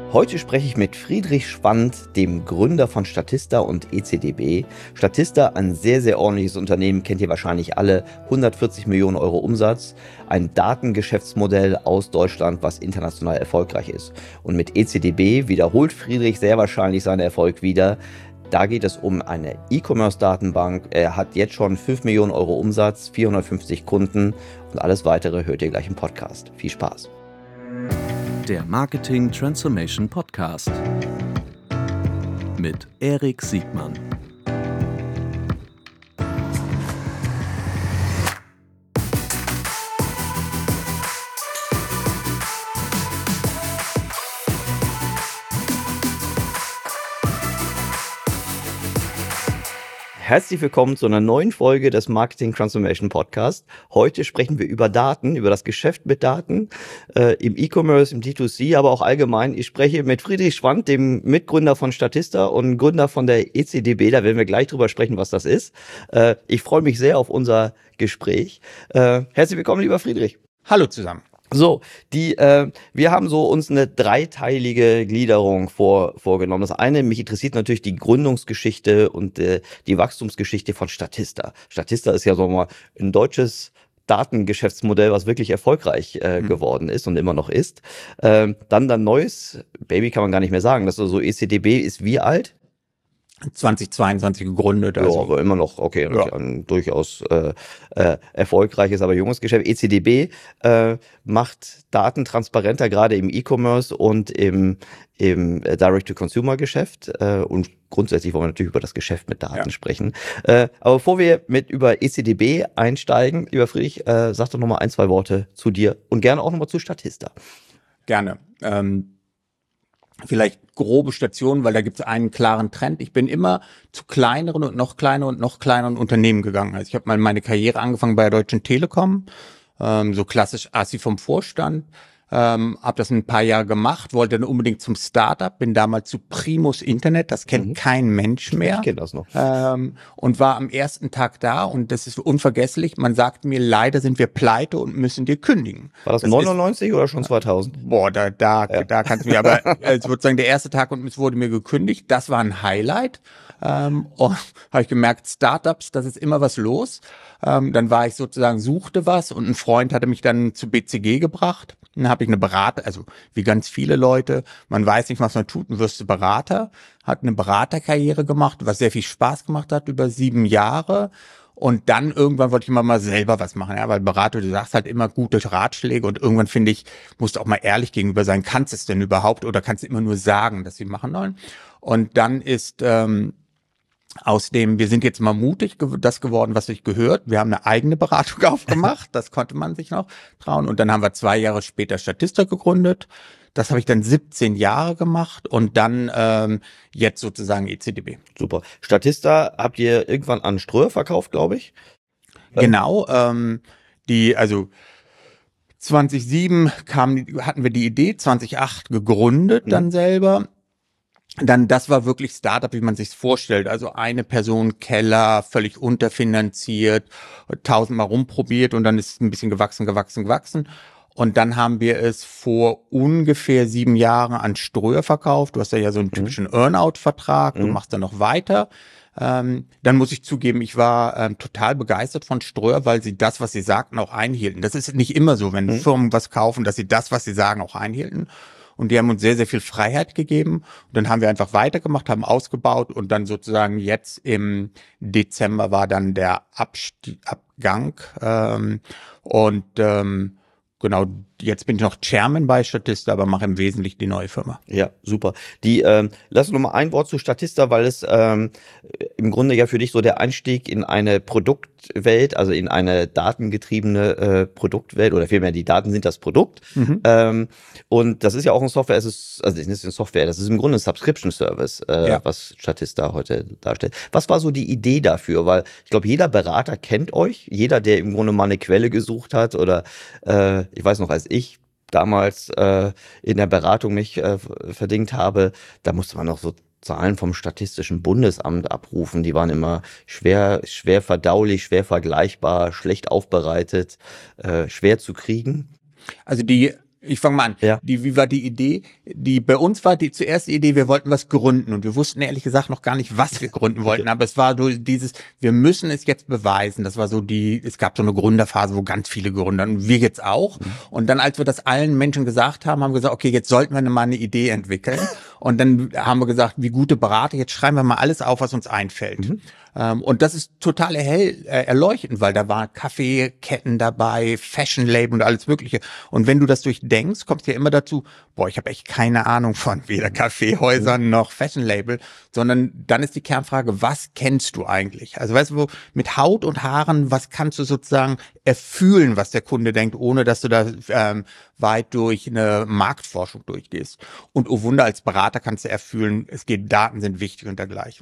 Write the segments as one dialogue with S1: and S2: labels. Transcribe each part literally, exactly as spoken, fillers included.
S1: Heute spreche ich mit Friedrich Schwandt, dem Gründer von Statista und E C D B. Statista, ein sehr, sehr ordentliches Unternehmen, kennt ihr wahrscheinlich alle, hundertvierzig Millionen Euro Umsatz, ein Datengeschäftsmodell aus Deutschland, was international erfolgreich ist. Und mit E C D B wiederholt Friedrich sehr wahrscheinlich seinen Erfolg wieder. Da geht es um eine E-Commerce-Datenbank. Er hat jetzt schon fünf Millionen Euro Umsatz, vierhundertfünfzig Kunden und alles weitere hört ihr gleich im Podcast. Viel Spaß.
S2: Der Marketing Transformation Podcast mit Erik Siegmann.
S1: Herzlich willkommen zu einer neuen Folge des Marketing Transformation Podcast. Heute sprechen wir über Daten, über das Geschäft mit Daten äh, im E-Commerce, im D zwei C, aber auch allgemein. Ich spreche mit Friedrich Schwandt, dem Mitgründer von Statista und Gründer von der E C D B. Da werden wir gleich drüber sprechen, was das ist. Äh, ich freue mich sehr auf unser Gespräch. Äh, herzlich willkommen, lieber Friedrich.
S3: Hallo zusammen.
S1: So, die, äh, wir haben so uns eine dreiteilige Gliederung vor, vorgenommen. Das eine, mich interessiert natürlich die Gründungsgeschichte und äh, die Wachstumsgeschichte von Statista. Statista ist ja so mal ein deutsches Datengeschäftsmodell, was wirklich erfolgreich äh, mhm. geworden ist und immer noch ist. Ähm, dann dann neues, Baby kann man gar nicht mehr sagen, das ist so E C D B ist wie alt?
S3: zweitausendzweiundzwanzig gegründet. Also.
S1: Ja, aber immer noch, okay, ja. ein durchaus äh, äh, erfolgreiches, aber junges Geschäft. E C D B äh, macht Daten transparenter, gerade im E-Commerce und im, im Direct-to-Consumer-Geschäft. Äh, und grundsätzlich wollen wir natürlich über das Geschäft mit Daten ja. sprechen. Äh, aber bevor wir mit über E C D B einsteigen, lieber Friedrich, äh, sag doch nochmal ein, zwei Worte zu dir und gerne auch nochmal zu Statista.
S3: Gerne. Ähm Vielleicht grobe Stationen, weil da gibt es einen klaren Trend. Ich bin immer zu kleineren und noch kleineren und noch kleineren Unternehmen gegangen. Also ich habe mal meine Karriere angefangen bei der Deutschen Telekom, ähm, so klassisch Assi vom Vorstand. Ähm, habe das ein paar Jahre gemacht, wollte dann unbedingt zum Startup, bin damals zu Primus Internet, das kennt mhm. kein Mensch mehr.
S1: Ich kenne das noch.
S3: Ähm, und war am ersten Tag da und das ist unvergesslich. Man sagt mir, leider sind wir pleite und müssen dir kündigen.
S1: War das, das neunundneunzig ist, oder schon zweitausend?
S3: Boah, da da ja. da kannst du mir, aber es wird sagen, der erste Tag und es wurde mir gekündigt. Das war ein Highlight. Ähm, und habe ich gemerkt, Startups, das ist immer was los. Ähm, dann war ich sozusagen, suchte was und ein Freund hatte mich dann zu B C G gebracht. Dann habe ich eine Berater, also wie ganz viele Leute, man weiß nicht, was man tut, und wirst du Berater, hat eine Beraterkarriere gemacht, was sehr viel Spaß gemacht hat, über sieben Jahre. Und dann irgendwann wollte ich immer mal selber was machen, ja, weil Berater, du sagst halt immer gute Ratschläge und irgendwann finde ich, musst du auch mal ehrlich gegenüber sein, kannst du es denn überhaupt oder kannst du immer nur sagen, dass sie machen sollen? Und dann ist ähm, aus dem, wir sind jetzt mal mutig, das geworden, was sich gehört. Wir haben eine eigene Beratung aufgemacht, das konnte man sich noch trauen. Und dann haben wir zwei Jahre später Statista gegründet. Das habe ich dann siebzehn Jahre gemacht und dann ähm, jetzt sozusagen E C D B.
S1: Super. Statista habt ihr irgendwann an Ströer verkauft, glaube ich?
S3: Genau. Ähm, die, also zweitausendsieben kam, hatten wir die Idee, zweitausendacht gegründet mhm. dann selber. Dann, das war wirklich Startup, wie man sich's vorstellt. Also eine Person, Keller, völlig unterfinanziert, tausendmal rumprobiert und dann ist es ein bisschen gewachsen, gewachsen, gewachsen. Und dann haben wir es vor ungefähr sieben Jahren an Ströer verkauft. Du hast ja so einen typischen mhm. Earn-out-Vertrag, du mhm. machst dann noch weiter. Ähm, dann muss ich zugeben, ich war ähm, total begeistert von Ströer, weil sie das, was sie sagten, auch einhielten. Das ist nicht immer so, wenn mhm. Firmen was kaufen, dass sie das, was sie sagen, auch einhielten. Und die haben uns sehr, sehr viel Freiheit gegeben. Und dann haben wir einfach weitergemacht, haben ausgebaut und dann sozusagen jetzt im Dezember war dann der Abstieg, Abgang. Ähm, und ähm, genau, jetzt bin ich noch Chairman bei Statista, aber mache im Wesentlichen die neue Firma.
S1: Ja, super. Die, ähm, lass uns noch mal ein Wort zu Statista, weil es ähm, im Grunde ja für dich so der Einstieg in eine Produktwelt, also in eine datengetriebene äh, Produktwelt oder vielmehr die Daten sind das Produkt. Mhm. Ähm, und das ist ja auch ein Software, es ist, also es ist eine Software, das ist im Grunde ein Subscription Service, äh, ja. was Statista heute darstellt. Was war so die Idee dafür? Weil ich glaube, jeder Berater kennt euch, jeder, der im Grunde mal eine Quelle gesucht hat oder äh, ich weiß noch, als ich damals äh, in der Beratung mich äh, verdingt habe, da musste man noch so Zahlen vom Statistischen Bundesamt abrufen. Die waren immer schwer, schwer verdaulich, schwer vergleichbar, schlecht aufbereitet, äh, schwer zu kriegen.
S3: Also die Ich fange mal an.
S1: Ja.
S3: Die, wie war die Idee? Die bei uns war die zuerst die Idee, wir wollten was gründen und wir wussten ehrlich gesagt noch gar nicht, was wir gründen wollten. Okay. Aber es war so dieses, wir müssen es jetzt beweisen. Das war so die, es gab so eine Gründerphase, wo ganz viele Gründer und wir jetzt auch. Mhm. Und dann, als wir das allen Menschen gesagt haben, haben wir gesagt, okay, jetzt sollten wir mal eine Idee entwickeln. Und dann haben wir gesagt, wie gute Berater, jetzt schreiben wir mal alles auf, was uns einfällt. Mhm. Um, und das ist total erhell, äh, erleuchtend, weil da waren Kaffeeketten dabei, Fashion-Label und alles Mögliche. Und wenn du das durchdenkst, kommst du ja immer dazu, boah, ich habe echt keine Ahnung von weder Kaffeehäusern noch Fashion-Label, sondern dann ist die Kernfrage, was kennst du eigentlich? Also weißt du, wo, mit Haut und Haaren, was kannst du sozusagen erfühlen, was der Kunde denkt, ohne dass du da ähm, weit durch eine Marktforschung durchgehst. Und oh Wunder, als Berater kannst du erfühlen, es geht, Daten sind wichtig und dergleichen.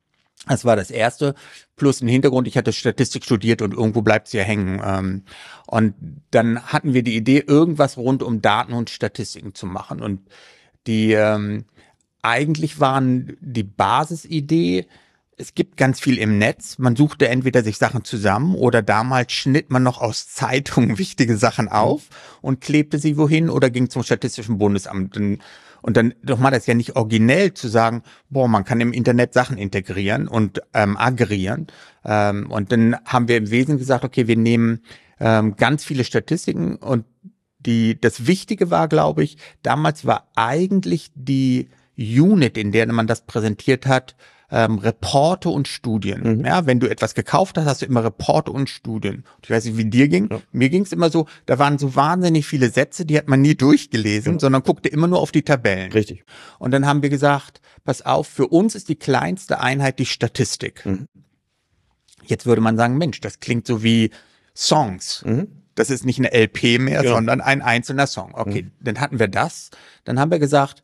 S3: Das war das Erste, plus ein Hintergrund, ich hatte Statistik studiert und irgendwo bleibt es ja hängen. Und dann hatten wir die Idee, irgendwas rund um Daten und Statistiken zu machen. Und die ähm, eigentlich waren die Basisidee, es gibt ganz viel im Netz, man suchte entweder sich Sachen zusammen oder damals schnitt man noch aus Zeitungen wichtige Sachen auf und klebte sie wohin oder ging zum Statistischen Bundesamt. Und dann doch mal das ja nicht originell zu sagen, boah, man kann im Internet Sachen integrieren und ähm, aggregieren. Ähm, und dann haben wir im Wesentlichen gesagt, okay, wir nehmen ähm, ganz viele Statistiken und die das Wichtige war, glaube ich, damals war eigentlich die Unit, in der man das präsentiert hat, Ähm, Reporte und Studien. Mhm. Ja, wenn du etwas gekauft hast, hast du immer Reporte und Studien. Ich weiß nicht, wie dir ging. Ja. Mir ging es immer so, da waren so wahnsinnig viele Sätze, die hat man nie durchgelesen, ja. sondern guckte immer nur auf die Tabellen.
S1: Richtig.
S3: Und dann haben wir gesagt, pass auf, für uns ist die kleinste Einheit die Statistik. Mhm. Jetzt würde man sagen, Mensch, das klingt so wie Songs. Mhm. Das ist nicht eine L P mehr, ja. sondern ein einzelner Song. Okay, mhm. dann hatten wir das. Dann haben wir gesagt,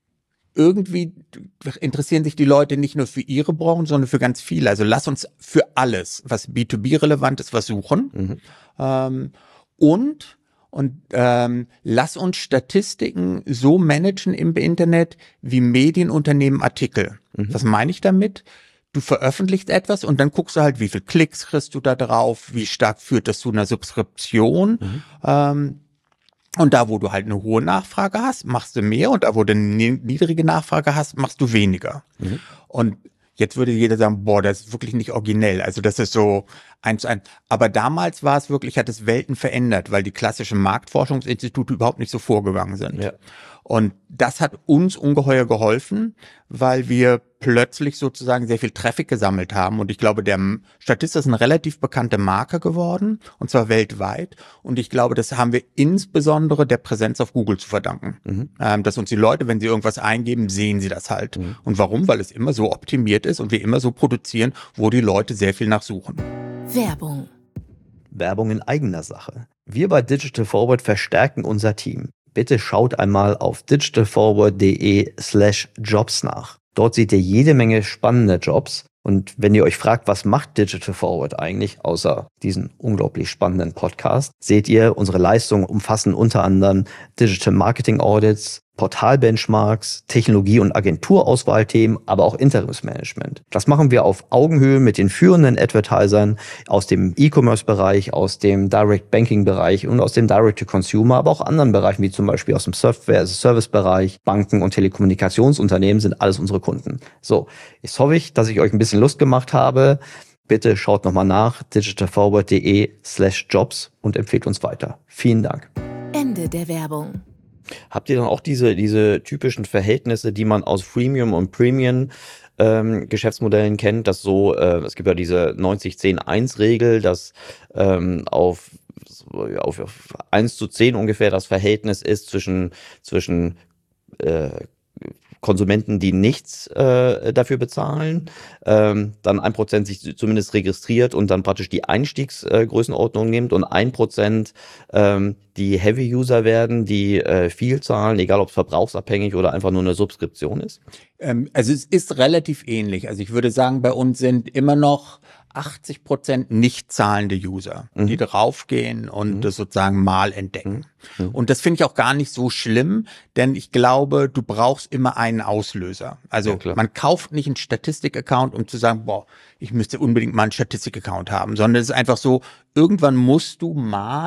S3: irgendwie interessieren sich die Leute nicht nur für ihre Branche, sondern für ganz viele. Also lass uns für alles, was B zwei B relevant ist, was suchen. Mhm. Ähm, und und ähm, lass uns Statistiken so managen im Internet wie Medienunternehmen Artikel. Mhm. Was meine ich damit? Du veröffentlichst etwas und dann guckst du halt, wie viel Klicks kriegst du da drauf, wie stark führt das zu einer Subskription. Mhm. Ähm, Und da, wo du halt eine hohe Nachfrage hast, machst du mehr. Und da, wo du eine niedrige Nachfrage hast, machst du weniger. Mhm. Und jetzt würde jeder sagen, boah, das ist wirklich nicht originell. Also das ist so eins zu eins. Aber damals war es wirklich, hat es Welten verändert, weil die klassischen Marktforschungsinstitute überhaupt nicht so vorgegangen sind. Ja. Und das hat uns ungeheuer geholfen, weil wir plötzlich sozusagen sehr viel Traffic gesammelt haben. Und ich glaube, der Statista ist eine relativ bekannte Marke geworden, und zwar weltweit. Und ich glaube, das haben wir insbesondere der Präsenz auf Google zu verdanken. Mhm. Ähm, dass uns die Leute, wenn sie irgendwas eingeben, sehen sie das halt. Mhm. Und warum? Weil es immer so optimiert ist und wir immer so produzieren, wo die Leute sehr viel nachsuchen.
S2: Werbung.
S1: Werbung in eigener Sache. Wir bei Digital Forward verstärken unser Team. Bitte schaut einmal auf digitalforward.de slash jobs nach. Dort seht ihr jede Menge spannende Jobs. Und wenn ihr euch fragt, was macht Digital Forward eigentlich, außer diesen unglaublich spannenden Podcast, seht ihr, unsere Leistungen umfassen unter anderem Digital Marketing Audits, Portal-Benchmarks, Technologie- und Agenturauswahlthemen, aber auch Interimsmanagement. Das machen wir auf Augenhöhe mit den führenden Advertisern aus dem E-Commerce-Bereich, aus dem Direct-Banking-Bereich und aus dem Direct-to-Consumer, aber auch anderen Bereichen, wie zum Beispiel aus dem Software-as-a-Service-Bereich. Banken und Telekommunikationsunternehmen sind alles unsere Kunden. So, jetzt hoffe ich, dass ich euch ein bisschen Lust gemacht habe. Bitte schaut nochmal nach, digitalforward.de slash jobs und empfehlt uns weiter. Vielen Dank.
S2: Ende der Werbung.
S1: Habt ihr dann auch diese, diese typischen Verhältnisse, die man aus Freemium und Premium ähm, Geschäftsmodellen kennt, dass so, äh, es gibt ja diese neunzig zehn eins Regel, dass ähm, auf, auf, auf eins zu zehn ungefähr das Verhältnis ist zwischen, zwischen äh, Konsumenten, die nichts äh, dafür bezahlen, ähm, dann ein Prozent sich zumindest registriert und dann praktisch die Einstiegsgrößenordnung äh, nimmt und ein Prozent ähm, die Heavy-User werden, die äh, viel zahlen, egal ob es verbrauchsabhängig oder einfach nur eine Subskription ist?
S3: Ähm, also es ist relativ ähnlich. Also ich würde sagen, bei uns sind immer noch achtzig Prozent nicht zahlende User, mhm. die draufgehen und mhm. das sozusagen mal entdecken. Mhm. Und das finde ich auch gar nicht so schlimm, denn ich glaube, du brauchst immer einen Auslöser. Also ja, man kauft nicht einen Statistik-Account, um zu sagen, boah, ich müsste unbedingt mal einen Statistik-Account haben, sondern es ist einfach so, irgendwann musst du mal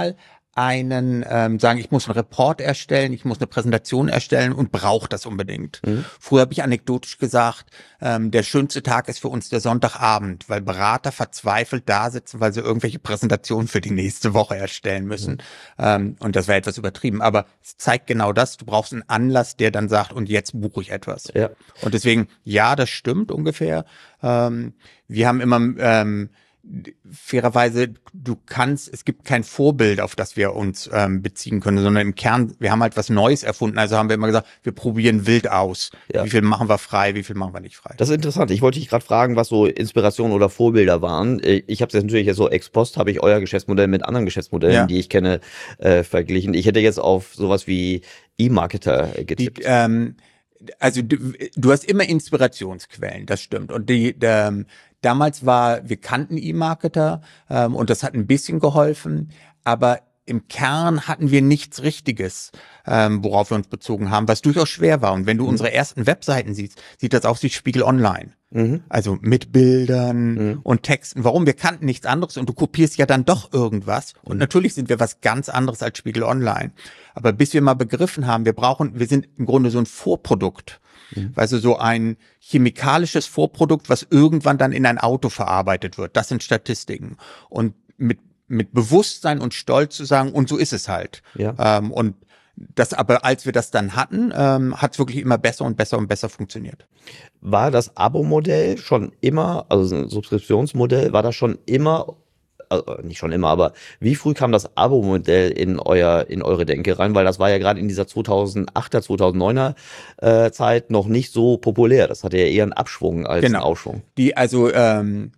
S3: einen ähm, sagen, ich muss einen Report erstellen, ich muss eine Präsentation erstellen und brauche das unbedingt. Mhm. Früher habe ich anekdotisch gesagt, ähm, der schönste Tag ist für uns der Sonntagabend, weil Berater verzweifelt da sitzen, weil sie irgendwelche Präsentationen für die nächste Woche erstellen müssen. Mhm. Ähm, und das wäre etwas übertrieben. Aber es zeigt genau das, du brauchst einen Anlass, der dann sagt, und jetzt buche ich etwas. Ja. Und deswegen, ja, das stimmt ungefähr. Ähm, wir haben immer ähm, fairerweise, du kannst, es gibt kein Vorbild, auf das wir uns ähm, beziehen können, sondern im Kern, wir haben halt was Neues erfunden. Also haben wir immer gesagt, wir probieren wild aus. Ja. Wie viel machen wir frei, wie viel machen wir nicht frei?
S1: Das ist interessant. Ich wollte dich gerade fragen, was so Inspirationen oder Vorbilder waren. Ich habe es jetzt natürlich jetzt so ex post, habe ich euer Geschäftsmodell mit anderen Geschäftsmodellen, ja. die ich kenne, äh, verglichen. Ich hätte jetzt auf sowas wie E-Marketer getippt.
S3: Die, ähm, also du, du hast immer Inspirationsquellen, das stimmt. Und die, ähm, damals war, wir kannten E-Marketer ähm, und das hat ein bisschen geholfen, aber im Kern hatten wir nichts Richtiges, ähm, worauf wir uns bezogen haben, was durchaus schwer war. Und wenn du mhm. unsere ersten Webseiten siehst, sieht das aus wie Spiegel Online. Mhm. Also mit Bildern mhm. und Texten. Warum? Wir kannten nichts anderes und du kopierst ja dann doch irgendwas. Und mhm. natürlich sind wir was ganz anderes als Spiegel Online. Aber bis wir mal begriffen haben, wir brauchen, wir sind im Grunde so ein Vorprodukt. Mhm. Also so ein chemikalisches Vorprodukt, was irgendwann dann in ein Auto verarbeitet wird. Das sind Statistiken. Und mit mit Bewusstsein und Stolz zu sagen, und so ist es halt. Ja. Ähm, und das, aber als wir das dann hatten, ähm, hat es wirklich immer besser und besser und besser funktioniert.
S1: War das Abo-Modell schon immer, also ein Subskriptionsmodell, war das schon immer, also nicht schon immer, aber wie früh kam das Abo-Modell in euer, in eure Denke rein? Weil das war ja gerade in dieser zweitausendachter, zweitausenddeuner äh, Zeit noch nicht so populär. Das hatte ja eher einen Abschwung als genau. einen Aufschwung.
S3: Die, also, ähm,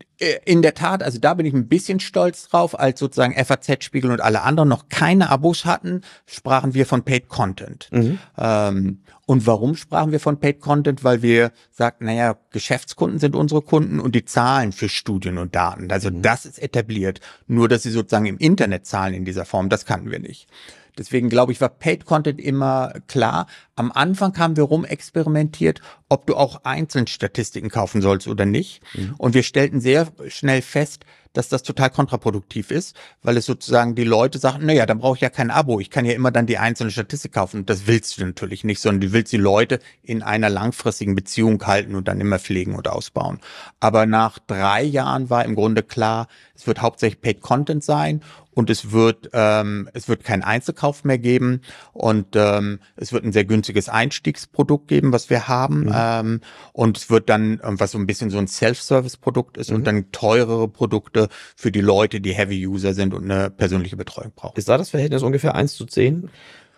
S3: in der Tat, also da bin ich ein bisschen stolz drauf, als sozusagen F A Z, Spiegel und alle anderen noch keine Abos hatten, sprachen wir von Paid Content. Mhm. Ähm, und warum sprachen wir von Paid Content? Weil wir sagten, naja, Geschäftskunden sind unsere Kunden und die zahlen für Studien und Daten. Also mhm. das ist etabliert. Nur, dass sie sozusagen im Internet zahlen in dieser Form, das kannten wir nicht. Deswegen glaube ich, war Paid Content immer klar. Am Anfang haben wir rumexperimentiert, ob du auch einzeln Statistiken kaufen sollst oder nicht. Mhm. Und wir stellten sehr schnell fest, dass das total kontraproduktiv ist, weil es sozusagen die Leute sagen, naja, dann brauche ich ja kein Abo. Ich kann ja immer dann die einzelne Statistik kaufen. Und das willst du natürlich nicht, sondern du willst die Leute in einer langfristigen Beziehung halten und dann immer pflegen und ausbauen. Aber nach drei Jahren war im Grunde klar, es wird hauptsächlich Paid Content sein. Und es wird ähm, es wird keinen Einzelkauf mehr geben und ähm, es wird ein sehr günstiges Einstiegsprodukt geben, was wir haben. Mhm. Ähm, und es wird dann, was so ein bisschen so ein Self-Service-Produkt ist, mhm. und dann teurere Produkte für die Leute, die Heavy-User sind und eine persönliche Betreuung brauchen.
S1: Ist da das Verhältnis ungefähr eins zu zehn?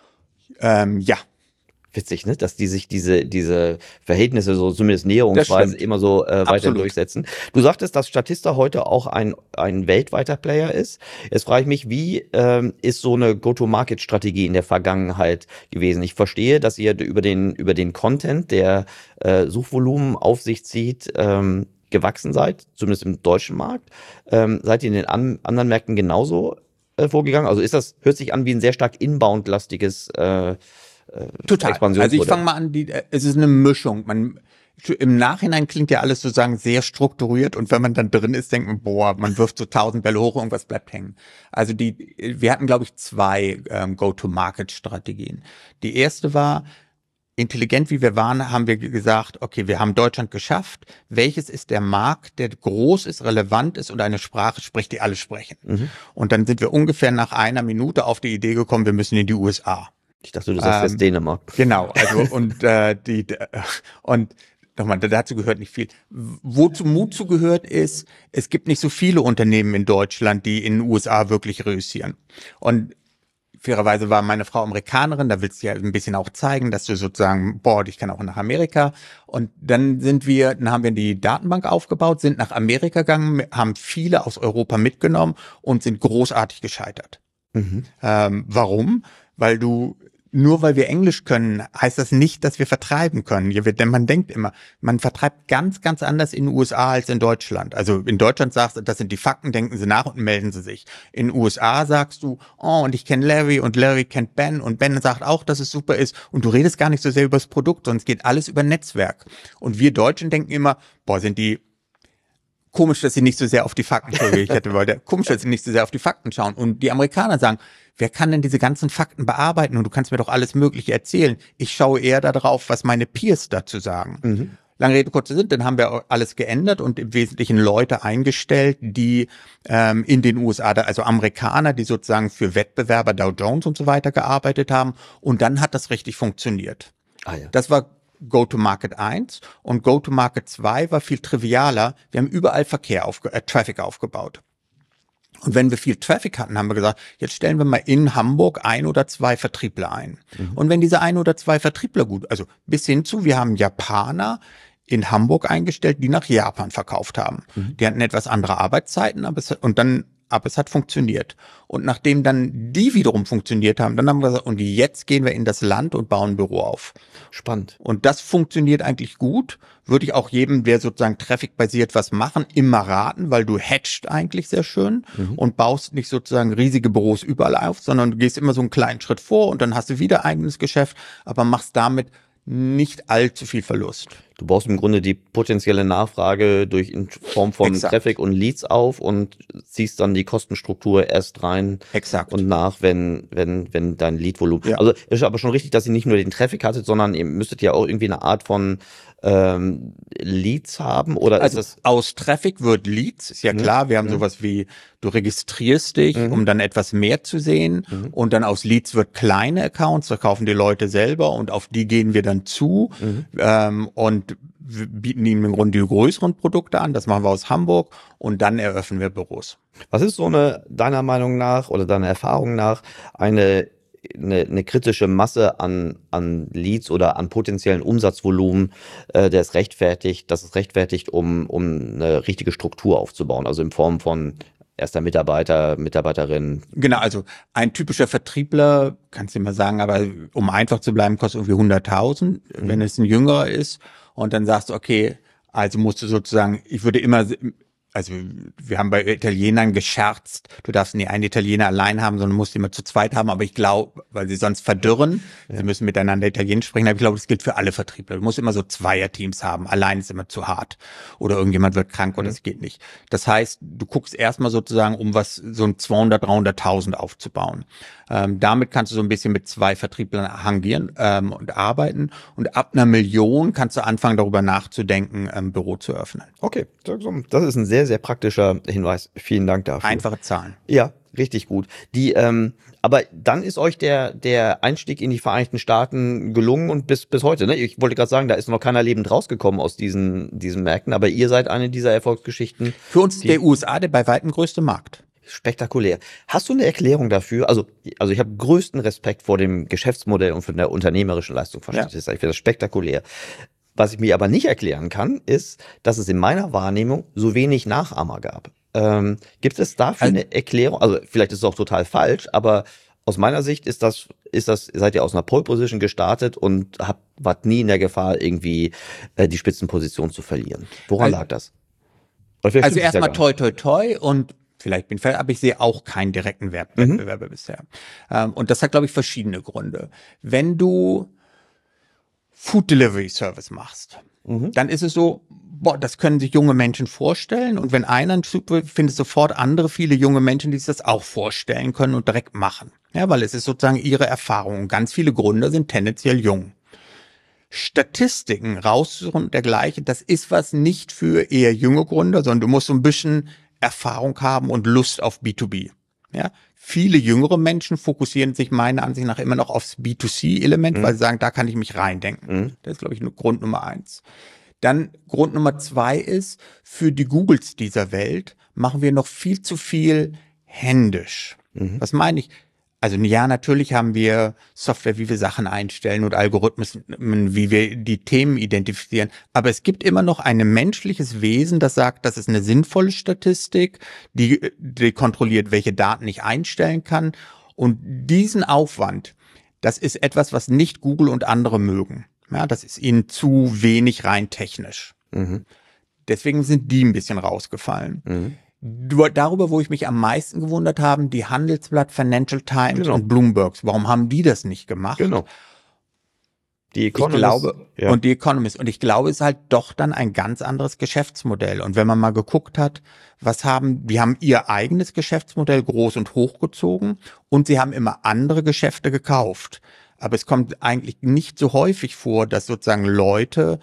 S3: Ähm, ja.
S1: Witzig, ne? Dass die sich diese diese Verhältnisse so zumindest näherungsweise immer so äh, weiter Absolut. durchsetzen. Du sagtest, dass Statista heute auch ein ein weltweiter Player ist. Jetzt frage ich mich, wie ähm, ist so eine Go-to-Market-Strategie in der Vergangenheit gewesen? Ich verstehe, dass ihr über den über den Content, der äh, Suchvolumen auf sich zieht, ähm, gewachsen seid, zumindest im deutschen Markt. Ähm, seid ihr in den an, anderen Märkten genauso äh, vorgegangen? Also ist das, hört sich an wie ein sehr stark inbound-lastiges äh,
S3: Total. Also ich fange mal an, die, es ist eine Mischung. Man, im Nachhinein klingt ja alles sozusagen sehr strukturiert und wenn man dann drin ist, denkt man, boah, man wirft so tausend Bälle hoch, irgendwas bleibt hängen. Also die, wir hatten, glaube ich, zwei ähm, Go-to-Market-Strategien. Die erste war, intelligent wie wir waren, haben wir gesagt, okay, wir haben Deutschland geschafft. Welches ist der Markt, der groß ist, relevant ist und eine Sprache spricht, die alle sprechen? Mhm. Und dann sind wir ungefähr nach einer Minute auf die Idee gekommen, wir müssen in die U S A.
S1: Ich dachte, du sagst jetzt ähm, Dänemark.
S3: Genau, also und äh, die und nochmal, dazu gehört nicht viel. Wozu Mut zu gehört ist, es gibt nicht so viele Unternehmen in Deutschland, die in den U S A wirklich reüssieren. Und fairerweise war meine Frau Amerikanerin, da willst du ja ein bisschen auch zeigen, dass du sozusagen, boah, ich kann auch nach Amerika. Und dann sind wir, dann haben wir die Datenbank aufgebaut, sind nach Amerika gegangen, haben viele aus Europa mitgenommen und sind großartig gescheitert. Mhm. Ähm, warum? Weil du Nur weil wir Englisch können, heißt das nicht, dass wir vertreiben können. Denn man denkt immer, man vertreibt ganz, ganz anders in den U S A als in Deutschland. Also in Deutschland sagst du, das sind die Fakten, denken sie nach und melden sie sich. In den U S A sagst du, oh, und ich kenne Larry und Larry kennt Ben und Ben sagt auch, dass es super ist. Und du redest gar nicht so sehr über das Produkt, sondern es geht alles über Netzwerk. Und wir Deutschen denken immer, boah, sind die komisch, dass sie nicht so sehr auf die Fakten schauen. Ich hätte wollte, komisch, dass sie nicht so sehr auf die Fakten schauen. Und die Amerikaner sagen, wer kann denn diese ganzen Fakten bearbeiten und du kannst mir doch alles Mögliche erzählen. Ich schaue eher darauf, was meine Peers dazu sagen. Mhm. Lange Rede, kurzer Sinn, dann haben wir alles geändert und im Wesentlichen Leute eingestellt, die ähm, in den U S A, also Amerikaner, die sozusagen für Wettbewerber Dow Jones und so weiter gearbeitet haben. Und dann hat das richtig funktioniert. Ah, ja. Das war Go-to-Market eins und Go-to-Market zwei war viel trivialer. Wir haben überall Verkehr, aufge äh, Traffic aufgebaut. Und wenn wir viel Traffic hatten, haben wir gesagt, jetzt stellen wir mal in Hamburg ein oder zwei Vertriebler ein. Mhm. Und wenn diese ein oder zwei Vertriebler gut, also bis hin zu, wir haben Japaner in Hamburg eingestellt, die nach Japan verkauft haben. Mhm. Die hatten etwas andere Arbeitszeiten, aber es, und dann, aber es hat funktioniert. Und nachdem dann die wiederum funktioniert haben, dann haben wir gesagt, und jetzt gehen wir in das Land und bauen ein Büro auf.
S1: Spannend.
S3: Und das funktioniert eigentlich gut. Würde ich auch jedem, der sozusagen traffic-basiert was machen, immer raten, weil du hatcht eigentlich sehr schön mhm. und baust nicht sozusagen riesige Büros überall auf, sondern du gehst immer so einen kleinen Schritt vor und dann hast du wieder eigenes Geschäft, aber machst damit nicht allzu viel Verlust.
S1: Du baust im Grunde die potenzielle Nachfrage durch in Form von Exakt. Traffic und Leads auf und ziehst dann die Kostenstruktur erst rein
S3: Exakt.
S1: und nach, wenn wenn wenn dein Leadvolumen. Ja. Also es ist aber schon richtig, dass ihr nicht nur den Traffic hattet, sondern ihr müsstet ja auch irgendwie eine Art von ähm, Leads haben oder
S3: also
S1: ist das
S3: aus Traffic wird Leads, ist ja klar, wir haben mhm. sowas wie, du registrierst dich, mhm. um dann etwas mehr zu sehen mhm. und dann aus Leads wird kleine Accounts, da kaufen die Leute selber und auf die gehen wir dann zu mhm. ähm, und wir bieten ihnen im Grunde die größeren Produkte an, das machen wir aus Hamburg und dann eröffnen wir Büros.
S1: Was ist so eine, deiner Meinung nach oder deiner Erfahrung nach, eine Eine, eine kritische Masse an, an Leads oder an potenziellen Umsatzvolumen, äh, der es rechtfertigt, das es rechtfertigt, um, um eine richtige Struktur aufzubauen, also in Form von erster Mitarbeiter, Mitarbeiterin.
S3: Genau, also ein typischer Vertriebler, kannst du immer sagen, aber um einfach zu bleiben, kostet irgendwie hunderttausend, mhm. wenn es ein Jüngerer ist und dann sagst du, okay, also musst du sozusagen, ich würde immer... Also wir haben bei Italienern gescherzt, du darfst nie einen Italiener allein haben, sondern musst immer zu zweit haben. Aber ich glaube, weil sie sonst verdürren, ja. sie müssen miteinander Italienisch sprechen, aber ich glaube, das gilt für alle Vertriebler. Du musst immer so Zweierteams haben, allein ist immer zu hart. Oder irgendjemand wird krank oder es mhm. geht nicht. Das heißt, du guckst erstmal sozusagen, um was so ein zweihundert, dreihunderttausend aufzubauen. Ähm, damit kannst du so ein bisschen mit zwei Vertrieblern hangieren ähm, und arbeiten. Und ab einer Million kannst du anfangen, darüber nachzudenken, ein ähm, Büro zu öffnen.
S1: Okay, das ist ein sehr, sehr praktischer Hinweis. Vielen Dank dafür.
S3: Einfache Zahlen.
S1: Ja, richtig gut. Die, ähm, aber dann ist euch der der Einstieg in die Vereinigten Staaten gelungen und bis bis heute. Ne? Ich wollte gerade sagen, da ist noch keiner lebend rausgekommen aus diesen diesen Märkten. Aber ihr seid eine dieser Erfolgsgeschichten.
S3: Für uns ist der U S A der bei weitem größte Markt.
S1: Spektakulär. Hast du eine Erklärung dafür? Also, also ich habe größten Respekt vor dem Geschäftsmodell und von der unternehmerischen Leistung von Statista. Ja. Ich finde das spektakulär. Was ich mir aber nicht erklären kann, ist, dass es in meiner Wahrnehmung so wenig Nachahmer gab. Ähm, gibt es dafür also, eine Erklärung? Also vielleicht ist es auch total falsch, aber aus meiner Sicht ist das, ist das, seid ihr aus einer Pole Position gestartet und habt, wart nie in der Gefahr, irgendwie äh, die Spitzenposition zu verlieren. Woran also, lag das?
S3: Also erstmal ja toi toi toi und vielleicht bin ich falsch, aber ich sehe auch keinen direkten Wettbewerber mhm. bisher. Ähm, und das hat, glaube ich, verschiedene Gründe. Wenn du Food Delivery Service machst, mhm. dann ist es so, boah, das können sich junge Menschen vorstellen und wenn einer ein Typ will, findest sofort andere viele junge Menschen, die sich das auch vorstellen können und direkt machen. Ja, weil es ist sozusagen ihre Erfahrung und ganz viele Gründer sind tendenziell jung. Statistiken raussuchen und dergleichen, das ist was nicht für eher junge Gründer, sondern du musst so ein bisschen Erfahrung haben und Lust auf B zwei B. Ja, viele jüngere Menschen fokussieren sich meiner Ansicht nach immer noch aufs B zwei C-Element, mhm. weil sie sagen, da kann ich mich reindenken. Mhm. Das ist, glaube ich, Grund Nummer eins. Dann Grund Nummer zwei ist, für die Googles dieser Welt machen wir noch viel zu viel händisch. Mhm. Was meine ich? Also ja, natürlich haben wir Software, wie wir Sachen einstellen und Algorithmen, wie wir die Themen identifizieren. Aber es gibt immer noch ein menschliches Wesen, das sagt, das ist eine sinnvolle Statistik, die, die kontrolliert, welche Daten ich einstellen kann. Und diesen Aufwand, das ist etwas, was nicht Google und andere mögen. Ja, das ist ihnen zu wenig rein technisch. Mhm. Deswegen sind die ein bisschen rausgefallen. Mhm. Darüber, wo ich mich am meisten gewundert habe, die Handelsblatt, Financial Times genau. und Bloombergs. Warum haben die das nicht gemacht?
S1: Genau. Die
S3: Ich
S1: Economist,
S3: glaube,
S1: ja.
S3: und die Economist. Und ich glaube, es ist halt doch dann ein ganz anderes Geschäftsmodell. Und wenn man mal geguckt hat, was haben, die haben ihr eigenes Geschäftsmodell groß und hochgezogen und sie haben immer andere Geschäfte gekauft. Aber es kommt eigentlich nicht so häufig vor, dass sozusagen Leute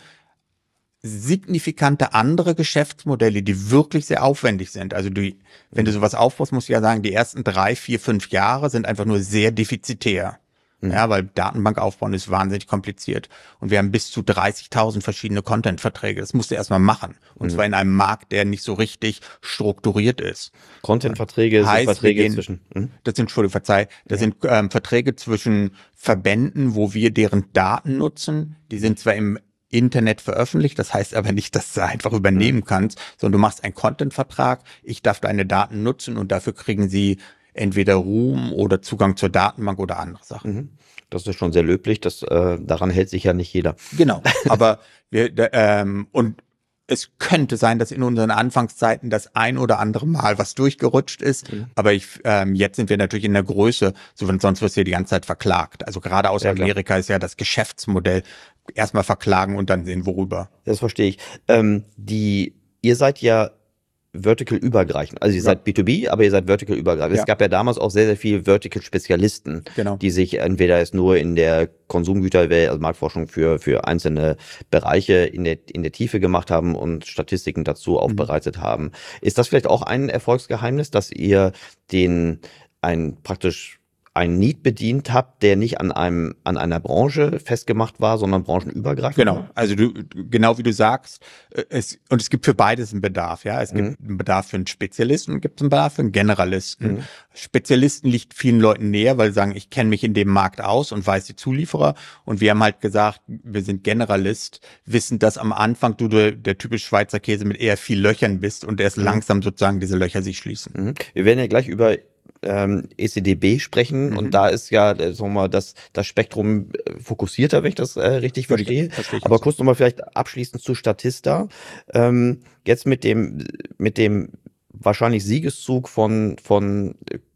S3: signifikante andere Geschäftsmodelle, die wirklich sehr aufwendig sind. Also du, wenn du sowas aufbaust, musst du ja sagen, die ersten drei, vier, fünf Jahre sind einfach nur sehr defizitär. Mhm. Ja, weil Datenbank aufbauen ist wahnsinnig kompliziert. Und wir haben bis zu dreißigtausend verschiedene Content-Verträge. Das musst du erstmal machen. Und mhm. zwar in einem Markt, der nicht so richtig strukturiert ist.
S1: Content-Verträge sind Verträge
S3: gehen,
S1: zwischen. Hm?
S3: Das sind, Entschuldigung, verzeih, das ja. sind ähm, Verträge zwischen Verbänden, wo wir deren Daten nutzen. Die sind zwar im Internet veröffentlicht, das heißt aber nicht, dass du einfach übernehmen kannst, sondern du machst einen Content-Vertrag, ich darf deine Daten nutzen und dafür kriegen sie entweder Ruhm oder Zugang zur Datenbank oder andere Sachen.
S1: Das ist schon sehr löblich, das, äh, daran hält sich ja nicht jeder.
S3: Genau, aber wir, ähm, und es könnte sein, dass in unseren Anfangszeiten das ein oder andere Mal was durchgerutscht ist, mhm. aber ich, ähm, jetzt sind wir natürlich in der Größe, so, sonst wirst du ja die ganze Zeit verklagt. Also gerade aus ja, Amerika klar. ist ja das Geschäftsmodell, erstmal verklagen und dann sehen, worüber.
S1: Das verstehe ich. Ähm, die, ihr seid ja vertical übergreifend. Also ihr ja. seid B zwei B, aber ihr seid vertical übergreifend. Ja. Es gab ja damals auch sehr, sehr viele vertical Spezialisten, genau. die sich entweder jetzt nur in der Konsumgüterwelt, also Marktforschung für, für einzelne Bereiche in der, in der Tiefe gemacht haben und Statistiken dazu aufbereitet mhm. haben. Ist das vielleicht auch ein Erfolgsgeheimnis, dass ihr den, ein praktisch ein Need bedient habt, der nicht an einem an einer Branche festgemacht war, sondern branchenübergreifend?
S3: Genau, also du genau wie du sagst, es und es gibt für beides einen Bedarf, ja. Es gibt mhm. einen Bedarf für einen Spezialisten und gibt einen Bedarf für einen Generalisten. Mhm. Spezialisten liegt vielen Leuten näher, weil sie sagen, ich kenne mich in dem Markt aus und weiß die Zulieferer. Und wir haben halt gesagt, wir sind Generalist, wissen, dass am Anfang du der, der typische Schweizer Käse mit eher viel Löchern bist und erst mhm. langsam sozusagen diese Löcher sich schließen.
S1: Mhm. Wir werden ja gleich über Ähm, E C D B sprechen mhm. und da ist ja, äh, sagen wir mal, das, das Spektrum fokussierter, wenn ich das äh, richtig verstehe. Verstehe Aber kurz nochmal vielleicht abschließend zu Statista. Ähm, jetzt mit dem, mit dem wahrscheinlich Siegeszug von, von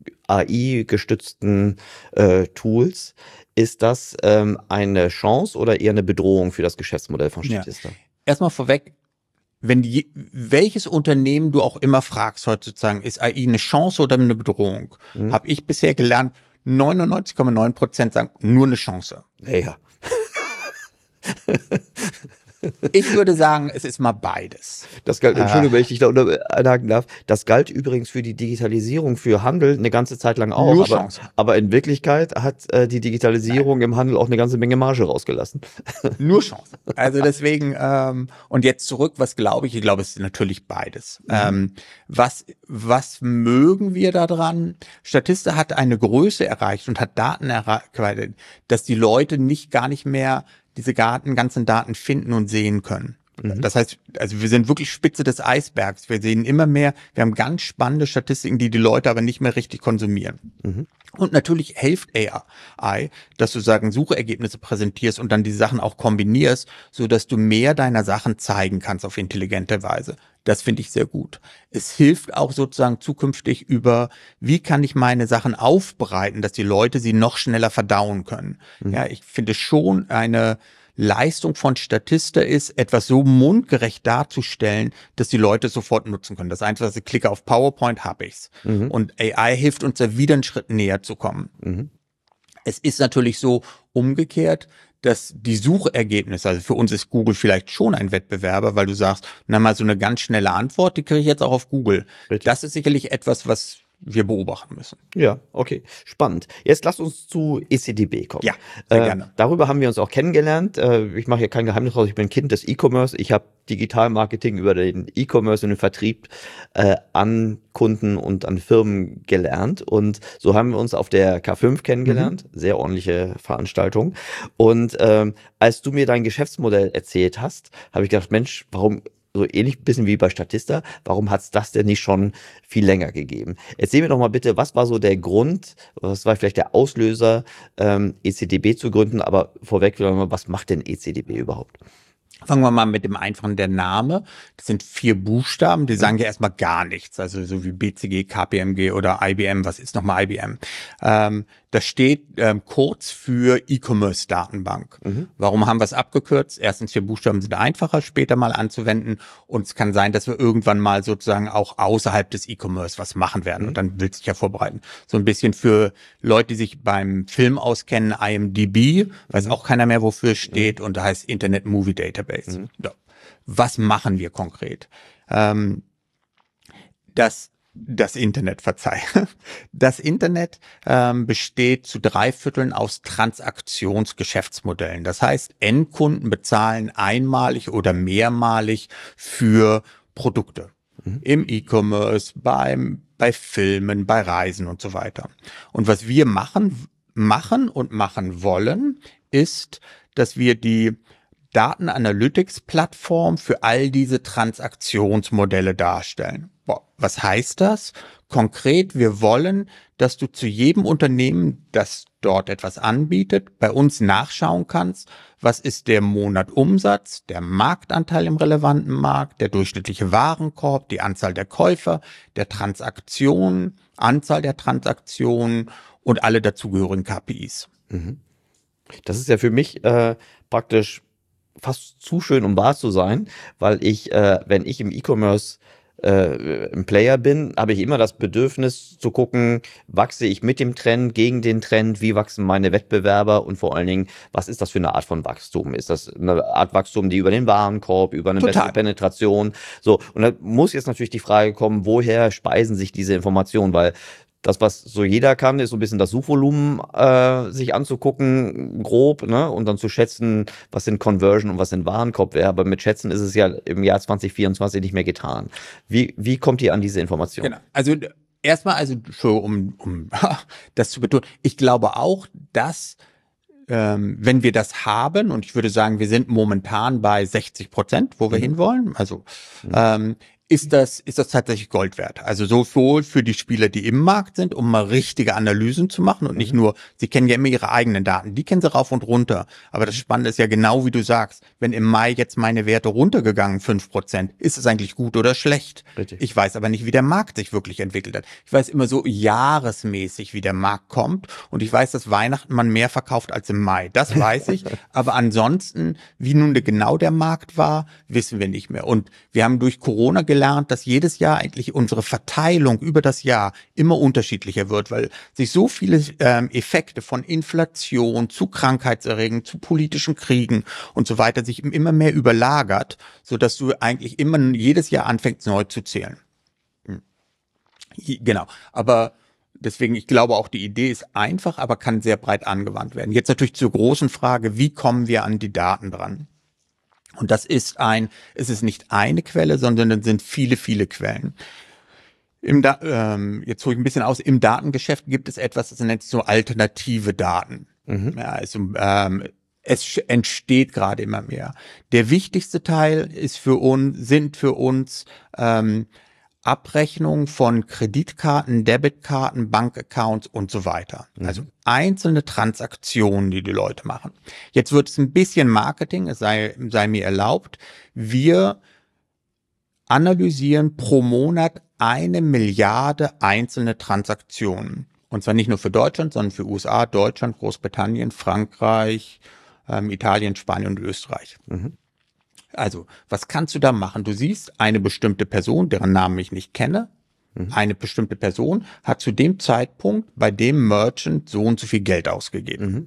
S1: A I-gestützten äh, Tools, ist das ähm, eine Chance oder eher eine Bedrohung für das Geschäftsmodell von Statista?
S3: Ja. Erstmal vorweg, wenn die, welches Unternehmen du auch immer fragst heutzutage, ist A I eine Chance oder eine Bedrohung? Mhm. Habe ich bisher gelernt, neunundneunzig Komma neun Prozent sagen, nur eine Chance.
S1: Ja.
S3: Ich würde sagen, es ist mal beides.
S1: Das galt, Entschuldigung, wenn ich dich da einhaken darf, das galt übrigens für die Digitalisierung für Handel eine ganze Zeit lang auch.
S3: Nur
S1: aber,
S3: Chance.
S1: aber in Wirklichkeit hat äh, die Digitalisierung Nein. im Handel auch eine ganze Menge Marge rausgelassen.
S3: Nur Chance. Also deswegen, ähm, und jetzt zurück, was glaube ich? Ich glaube, es ist natürlich beides. Mhm. Ähm, was, was mögen wir daran? Statista hat eine Größe erreicht und hat Daten erreicht, dass die Leute nicht gar nicht mehr diese Daten, ganzen Daten finden und sehen können. Mhm. Das heißt, also wir sind wirklich Spitze des Eisbergs. Wir sehen immer mehr, wir haben ganz spannende Statistiken, die die Leute aber nicht mehr richtig konsumieren. Mhm. Und natürlich hilft A I, dass du sagen Suchergebnisse präsentierst und dann die Sachen auch kombinierst, so dass du mehr deiner Sachen zeigen kannst auf intelligente Weise. Das finde ich sehr gut. Es hilft auch sozusagen zukünftig über, wie kann ich meine Sachen aufbereiten, dass die Leute sie noch schneller verdauen können. Mhm. Ja, ich finde schon eine Leistung von Statista ist, etwas so mundgerecht darzustellen, dass die Leute es sofort nutzen können. Das Einzige, was ich klicke auf PowerPoint, habe ich's. Mhm. Und A I hilft uns da wieder einen Schritt näher zu kommen. Mhm. Es ist natürlich so umgekehrt, dass die Suchergebnisse, also für uns ist Google vielleicht schon ein Wettbewerber, weil du sagst, na mal so eine ganz schnelle Antwort, die kriege ich jetzt auch auf Google. Richtig. Das ist sicherlich etwas, was wir beobachten müssen.
S1: Ja, okay, spannend. Jetzt lasst uns zu E C D B kommen.
S3: Ja, sehr
S1: äh,
S3: gerne.
S1: Darüber haben wir uns auch kennengelernt. Äh, ich mache hier kein Geheimnis raus, ich bin Kind des E-Commerce. Ich habe Digitalmarketing über den E-Commerce und den Vertrieb äh, an Kunden und an Firmen gelernt. Und so haben wir uns auf der K fünf kennengelernt. Mhm. Sehr ordentliche Veranstaltung. Und ähm, als du mir dein Geschäftsmodell erzählt hast, habe ich gedacht, Mensch, warum so ähnlich ein bisschen wie bei Statista, warum hat's das denn nicht schon viel länger gegeben? Erzähl mir doch mal bitte, was war so der Grund, was war vielleicht der Auslöser, ähm, E C D B zu gründen, aber vorweg, was macht denn E C D B überhaupt?
S3: Fangen wir mal mit dem einfachen, der Name. Das sind vier Buchstaben, die sagen ja erstmal gar nichts. Also so wie B C G, K P M G oder I B M. Was ist nochmal I B M? Ähm, Das steht ähm, kurz für E-Commerce-Datenbank. Mhm. Warum haben wir es abgekürzt? Erstens, vier Buchstaben sind einfacher später mal anzuwenden und es kann sein, dass wir irgendwann mal sozusagen auch außerhalb des E-Commerce was machen werden. Mhm. Und dann will sich ja vorbereiten. So ein bisschen für Leute, die sich beim Film auskennen, I M D B, weiß auch keiner mehr, wofür es steht, mhm. und da heißt Internet Movie Database. Mhm. So. Was machen wir konkret? Ähm, das Das Internet, verzeih. Das Internet ähm, besteht zu drei Vierteln aus Transaktionsgeschäftsmodellen. Das heißt, Endkunden bezahlen einmalig oder mehrmalig für Produkte. Mhm. Im E-Commerce, beim, bei Filmen, bei Reisen und so weiter. Und was wir machen, machen und machen wollen, ist, dass wir die Daten-Analytics-Plattform für all diese Transaktionsmodelle darstellen. Boah, was heißt das? Konkret, wir wollen, dass du zu jedem Unternehmen, das dort etwas anbietet, bei uns nachschauen kannst, was ist der Monatumsatz, der Marktanteil im relevanten Markt, der durchschnittliche Warenkorb, die Anzahl der Käufer, der Transaktionen, Anzahl der Transaktionen und alle dazugehörigen K P Is.
S1: Das ist ja für mich äh, praktisch fast zu schön, um wahr zu sein, weil ich, äh, wenn ich im E-Commerce äh, ein Player bin, habe ich immer das Bedürfnis zu gucken, wachse ich mit dem Trend, gegen den Trend, wie wachsen meine Wettbewerber und vor allen Dingen, was ist das für eine Art von Wachstum? Ist das eine Art Wachstum, die über den Warenkorb, über eine Total. bessere Penetration, so, und da muss jetzt natürlich die Frage kommen, woher speisen sich diese Informationen, weil das, was so jeder kann, ist so ein bisschen das Suchvolumen äh, sich anzugucken, grob, ne, und dann zu schätzen, was sind Conversion und was sind Warenkorb wäre. Aber mit Schätzen ist es ja im Jahr zwanzig vierundzwanzig nicht mehr getan. Wie, wie kommt ihr an diese Information?
S3: Genau. Also erstmal, also schon um, um das zu betonen, ich glaube auch, dass ähm, wenn wir das haben, und ich würde sagen, wir sind momentan bei sechzig Prozent, wo wir mhm. hinwollen, also mhm. ähm, ist das, ist das tatsächlich Gold wert. Also sowohl für die Spieler, die im Markt sind, um mal richtige Analysen zu machen und mhm. nicht nur, sie kennen ja immer ihre eigenen Daten, die kennen sie rauf und runter. Aber das Spannende ist ja genau, wie du sagst, wenn im Mai jetzt meine Werte runtergegangen, fünf Prozent, ist es eigentlich gut oder schlecht?
S1: Richtig.
S3: Ich weiß aber nicht, wie der Markt sich wirklich entwickelt hat. Ich weiß immer so jahresmäßig, wie der Markt kommt, und ich weiß, dass Weihnachten man mehr verkauft als im Mai. Das weiß ich. Aber ansonsten, wie nun genau der Markt war, wissen wir nicht mehr. Und wir haben durch Corona gelernt, dass jedes Jahr eigentlich unsere Verteilung über das Jahr immer unterschiedlicher wird, weil sich so viele ähm, Effekte von Inflation zu Krankheitserregern, zu politischen Kriegen und so weiter sich immer mehr überlagert, sodass du eigentlich immer jedes Jahr anfängst, neu zu zählen. Hm. Genau, aber deswegen, ich glaube auch, die Idee ist einfach, aber kann sehr breit angewandt werden. Jetzt natürlich zur großen Frage, wie kommen wir an die Daten dran? Und das ist ein, es ist nicht eine Quelle, sondern es sind viele, viele Quellen. Im da ähm, jetzt hole ich ein bisschen aus, im Datengeschäft gibt es etwas, das nennt sich so alternative Daten. Mhm. Ja, also, ähm, es entsteht gerade immer mehr. Der wichtigste Teil ist für uns, sind für uns ähm, Abrechnung von Kreditkarten, Debitkarten, Bankaccounts und so weiter. Mhm. Also einzelne Transaktionen, die die Leute machen. Jetzt wird es ein bisschen Marketing, es sei, sei mir erlaubt. Wir analysieren pro Monat eine Milliarde einzelne Transaktionen. Und zwar nicht nur für Deutschland, sondern für U S A, Deutschland, Großbritannien, Frankreich, ähm, Italien, Spanien und Österreich. Mhm. Also, was kannst du da machen? Du siehst, eine bestimmte Person, deren Namen ich nicht kenne, mhm. eine bestimmte Person hat zu dem Zeitpunkt bei dem Merchant so und so viel Geld ausgegeben. Mhm.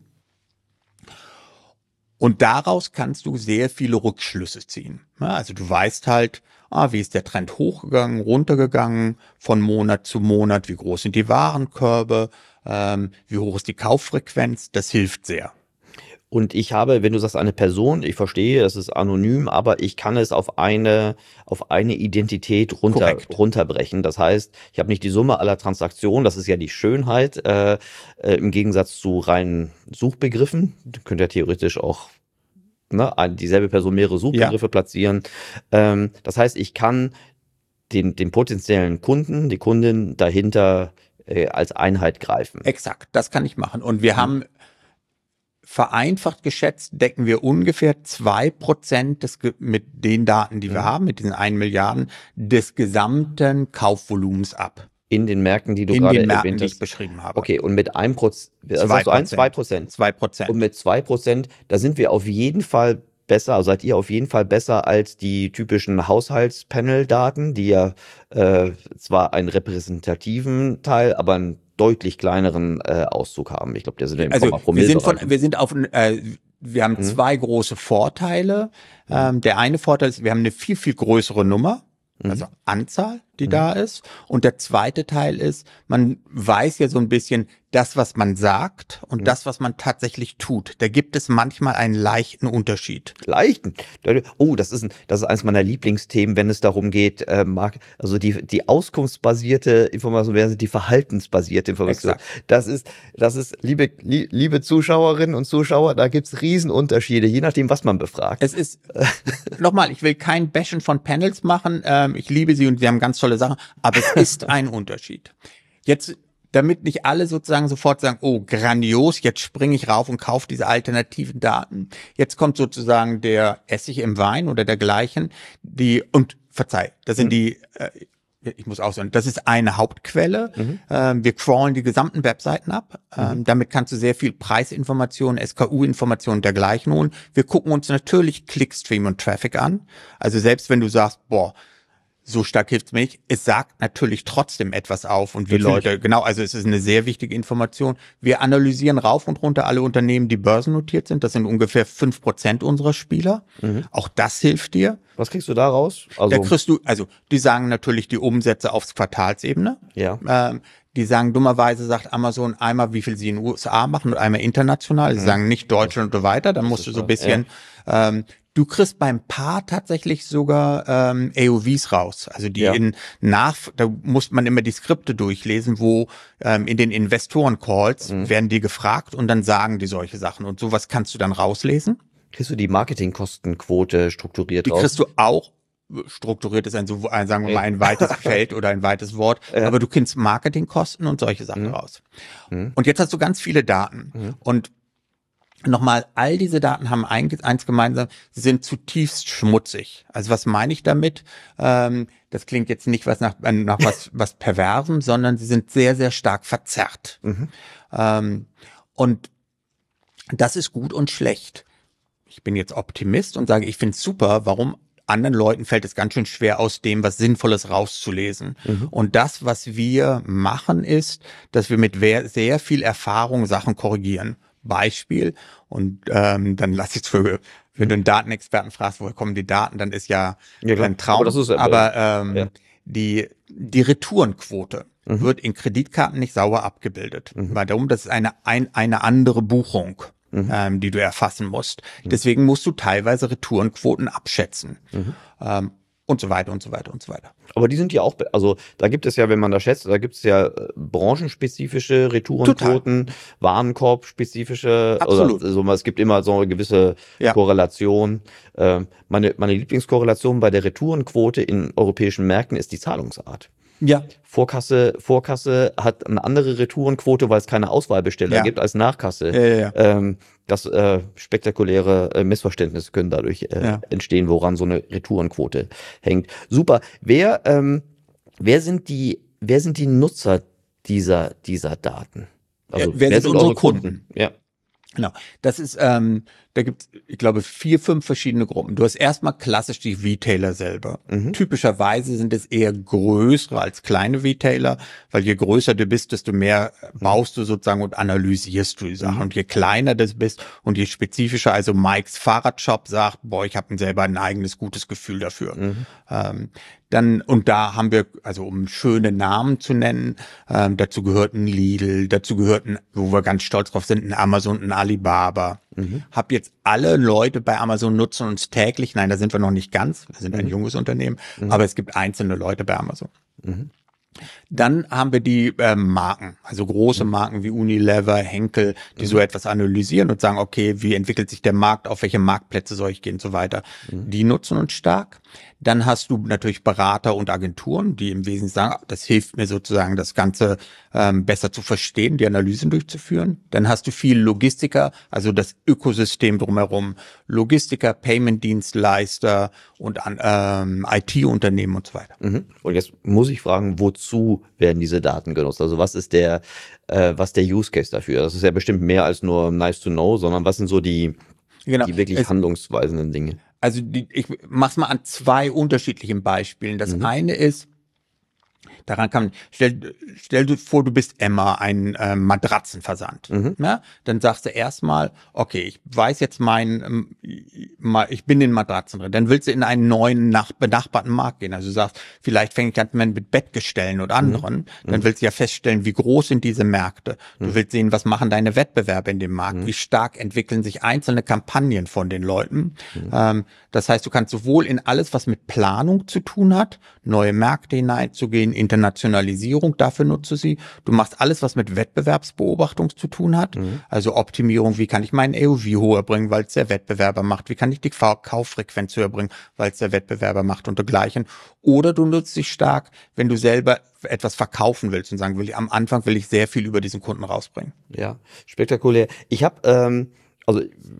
S3: Und daraus kannst du sehr viele Rückschlüsse ziehen. Also du weißt halt, ah, wie ist der Trend hochgegangen, runtergegangen, von Monat zu Monat, wie groß sind die Warenkörbe, ähm, wie hoch ist die Kauffrequenz, das hilft sehr.
S1: Und ich habe, wenn du sagst, eine Person, ich verstehe, es ist anonym, aber ich kann es auf eine, auf eine Identität runter, runterbrechen. Das heißt, ich habe nicht die Summe aller Transaktionen, das ist ja die Schönheit, äh, äh, im Gegensatz zu reinen Suchbegriffen. Du könnt ja theoretisch auch ne, dieselbe Person mehrere Suchbegriffe ja. platzieren. Ähm, das heißt, ich kann den, den potenziellen Kunden, die Kundin dahinter äh, als Einheit greifen.
S3: Exakt, das kann ich machen. Und wir mhm. haben vereinfacht geschätzt, decken wir ungefähr zwei Prozent des, mit den Daten, die wir mhm. haben, mit diesen ein Milliarden, des gesamten Kaufvolumens ab.
S1: In den Märkten, die du
S3: in
S1: gerade
S3: den Märkten,
S1: erwähnt
S3: die ich
S1: hast.
S3: beschrieben habe.
S1: Okay, und mit einem Prozent, also
S3: Zwei
S1: sagst du ein,
S3: Prozent.
S1: zwei Prozent.
S3: Zwei Prozent.
S1: Und mit zwei Prozent, da sind wir auf jeden Fall besser, also seid ihr auf jeden Fall besser als die typischen Haushaltspanel-Daten, die ja äh, zwar einen repräsentativen Teil, aber einen deutlich kleineren äh, Auszug haben. Ich glaube, der sind im
S3: Also
S1: Komma
S3: wir sind von,
S1: Promille-Bereich.
S3: wir sind auf, äh, wir haben
S1: Mhm.
S3: zwei große Vorteile.
S1: Mhm.
S3: Ähm, der eine Vorteil ist, wir haben eine viel, viel größere Nummer,
S1: Mhm.
S3: also Anzahl, die
S1: Mhm.
S3: da ist. Und der zweite Teil ist, man weiß ja so ein bisschen, das, was man sagt und
S1: Mhm.
S3: das, was man tatsächlich tut. Da gibt es manchmal einen leichten Unterschied.
S1: Leichten. Oh, das ist, ein, das ist eines meiner Lieblingsthemen, wenn es darum geht, äh, Mark, also die, die auskunftsbasierte Information während die verhaltensbasierte Information.
S3: Exakt.
S1: Das ist, das ist, liebe, lie- liebe Zuschauerinnen und Zuschauer, da gibt's Riesenunterschiede, je nachdem, was man befragt.
S3: Es ist, nochmal, ich will kein Bashen von Panels machen. Ähm, ich liebe sie und sie haben ganz tolle Sachen, aber es ist ein Unterschied. Jetzt, damit nicht alle sozusagen sofort sagen, oh, grandios, jetzt springe ich rauf und kaufe diese alternativen Daten. Jetzt kommt sozusagen der Essig im Wein oder dergleichen, die, und verzeih, das sind
S1: Mhm.
S3: die, äh, ich muss auch sagen, das ist eine Hauptquelle.
S1: Mhm.
S3: Ähm, wir crawlen die gesamten Webseiten ab. Ähm,
S1: Mhm.
S3: damit kannst du sehr viel Preisinformationen, S K U-Informationen und dergleichen holen. Wir gucken uns natürlich Clickstream und Traffic an. Also selbst wenn du sagst, boah, so stark hilft's mir nicht. Es sagt natürlich trotzdem etwas auf und wie
S1: Natürlich.
S3: Leute, genau, also es ist eine sehr wichtige Information. Wir analysieren rauf und runter alle Unternehmen, die börsennotiert sind. Das sind ungefähr fünf Prozent unserer Spieler.
S1: Mhm.
S3: Auch das hilft dir.
S1: Was kriegst du da raus? Also,
S3: Da kriegst du, also die sagen natürlich die Umsätze aufs Quartalsebene.
S1: ja.
S3: Ähm, die sagen dummerweise, sagt Amazon einmal, wie viel sie in den U S A machen und einmal international. Sie
S1: Mhm.
S3: sagen nicht Deutschland und so weiter. Dann
S1: Das
S3: musst
S1: ist
S3: du so ein
S1: klar,
S3: bisschen, ähm, du kriegst beim Paar tatsächlich sogar ähm, A O Vs raus. Also die
S1: Ja.
S3: in nach, da muss man immer die Skripte durchlesen, wo ähm, in den Investoren-Calls
S1: Mhm.
S3: werden die gefragt und dann sagen die solche Sachen. Und sowas kannst du dann rauslesen.
S1: Kriegst du die Marketingkostenquote strukturiert
S3: Die
S1: raus?
S3: kriegst du auch, strukturiert ist ein, so ein, sagen wir mal, ein weites Feld oder ein weites Wort,
S1: Ja.
S3: aber du kennst Marketingkosten und solche Sachen
S1: Mhm.
S3: raus.
S1: Mhm.
S3: Und jetzt hast du ganz viele Daten.
S1: Mhm.
S3: Und nochmal, all diese Daten haben ein, eins gemeinsam, sie sind zutiefst schmutzig. Also was meine ich damit? Ähm, das klingt jetzt nicht was nach, nach was, was Perversem, sondern sie sind sehr, sehr stark verzerrt.
S1: Mhm.
S3: Ähm, und das ist gut und schlecht. Ich bin jetzt Optimist und sage, ich finde es super, warum anderen Leuten fällt es ganz schön schwer, aus dem was Sinnvolles rauszulesen.
S1: Mhm.
S3: Und das, was wir machen, ist, dass wir mit wer- sehr viel Erfahrung Sachen korrigieren. Beispiel, und ähm, dann lass ich es für, wenn du einen Datenexperten fragst, woher kommen die Daten, dann ist ja,
S1: Ja, klar.
S3: ein Traum.
S1: Aber das ist, äh,
S3: Aber ähm,
S1: ja.
S3: die, die Retourenquote
S1: Mhm.
S3: wird in Kreditkarten nicht sauber abgebildet.
S1: Mhm.
S3: Weil darum, das ist eine, ein, eine andere Buchung,
S1: Mhm.
S3: ähm, die du erfassen musst. Deswegen musst du teilweise Retourenquoten abschätzen.
S1: Mhm.
S3: Ähm, und so weiter und so weiter und so weiter.
S1: Aber die sind ja auch, be- also da gibt es ja, wenn man das schätzt, da gibt es ja äh, branchenspezifische Retourenquoten, Warenkorbspezifische,
S3: Absolut.
S1: oder so, es gibt immer so eine gewisse
S3: Ja.
S1: Korrelation. Ähm, meine, meine Lieblingskorrelation bei der Retourenquote in europäischen Märkten ist die Zahlungsart.
S3: Ja.
S1: Vorkasse, Vorkasse hat eine andere Retourenquote, weil es keine Auswahlbesteller
S3: Ja.
S1: gibt als Nachkasse.
S3: Ja, ja, ja.
S1: Ähm, das äh, spektakuläre äh, Missverständnisse können dadurch äh,
S3: Ja.
S1: entstehen, woran so eine Retourenquote hängt. Super. Wer, ähm, wer sind die, wer sind die Nutzer dieser dieser Daten?
S3: Ja, wer sind unsere Kunden?
S1: Ja.
S3: Genau. Das ist, ähm, da gibt's, ich glaube, vier, fünf verschiedene Gruppen. Du hast erstmal klassisch die Retailer selber.
S1: Mhm.
S3: Typischerweise sind es eher größere als kleine Retailer, weil je größer du bist, desto mehr baust du sozusagen und analysierst du die Sachen.
S1: Mhm.
S3: Und je kleiner du bist und je spezifischer, also Mikes Fahrradshop sagt, boah, ich habe selber ein eigenes gutes Gefühl dafür.
S1: Mhm.
S3: Ähm, dann, und da haben wir, also um schöne Namen zu nennen, ähm, dazu gehört ein Lidl, dazu gehört ein, wo wir ganz stolz drauf sind, ein Amazon, ein Alibaba.
S1: Mhm.
S3: Hab jetzt alle Leute bei Amazon nutzen uns täglich, nein, da sind wir noch nicht ganz, wir sind ein
S1: Mhm.
S3: junges Unternehmen,
S1: Mhm.
S3: aber es gibt einzelne Leute bei Amazon.
S1: Mhm.
S3: Dann haben wir die ähm, Marken, also große Marken wie Unilever, Henkel, die
S1: Mhm.
S3: so etwas analysieren und sagen, okay, wie entwickelt sich der Markt, auf welche Marktplätze soll ich gehen und so weiter.
S1: Mhm.
S3: Die nutzen uns stark. Dann hast du natürlich Berater und Agenturen, die im Wesentlichen sagen, ah, das hilft mir sozusagen, das Ganze ähm, besser zu verstehen, die Analysen durchzuführen. Dann hast du viel Logistiker, also das Ökosystem drumherum, Logistiker, Payment-Dienstleister und an, ähm, I T-Unternehmen und so weiter.
S1: Mhm. Und jetzt muss ich fragen, wozu wozu werden diese Daten genutzt? Also was ist der, äh, was der Use Case dafür? Das ist ja bestimmt mehr als nur nice to know, sondern was sind so die,
S3: Genau.
S1: die wirklich
S3: Es,
S1: handlungsweisenden Dinge?
S3: also die, ich mach's mal an zwei unterschiedlichen Beispielen. Das
S1: Mhm.
S3: eine ist, daran kann man, stell, stell dir vor, du bist Emma, ein äh, Matratzenversand.
S1: Mhm.
S3: Ja? Dann sagst du erstmal, okay, ich weiß jetzt mein, ähm, ich bin in Matratzen drin. Dann willst du in einen neuen nach, benachbarten Markt gehen. Also du sagst, vielleicht fängt ich an mit Bettgestellen und anderen. Mhm. Dann willst du ja feststellen, wie groß sind diese Märkte. Du mhm. willst sehen, was machen deine Wettbewerber in dem Markt. Mhm. Wie stark entwickeln sich einzelne Kampagnen von den Leuten. Mhm. Ähm, das heißt, du kannst sowohl in alles, was mit Planung zu tun hat, neue Märkte hineinzugehen, Internationalisierung, dafür nutze sie. Du machst alles, was mit Wettbewerbsbeobachtung zu tun hat. Mhm. Also Optimierung, wie kann ich meinen A O V höher bringen, weil es der Wettbewerber macht. Wie kann ich die Kauffrequenz höher bringen, weil es der Wettbewerber macht und dergleichen. Oder du nutzt dich stark, wenn du selber etwas verkaufen willst und sagen will, am Anfang will ich sehr viel über diesen Kunden rausbringen.
S1: Ja, spektakulär. Ich habe ähm Also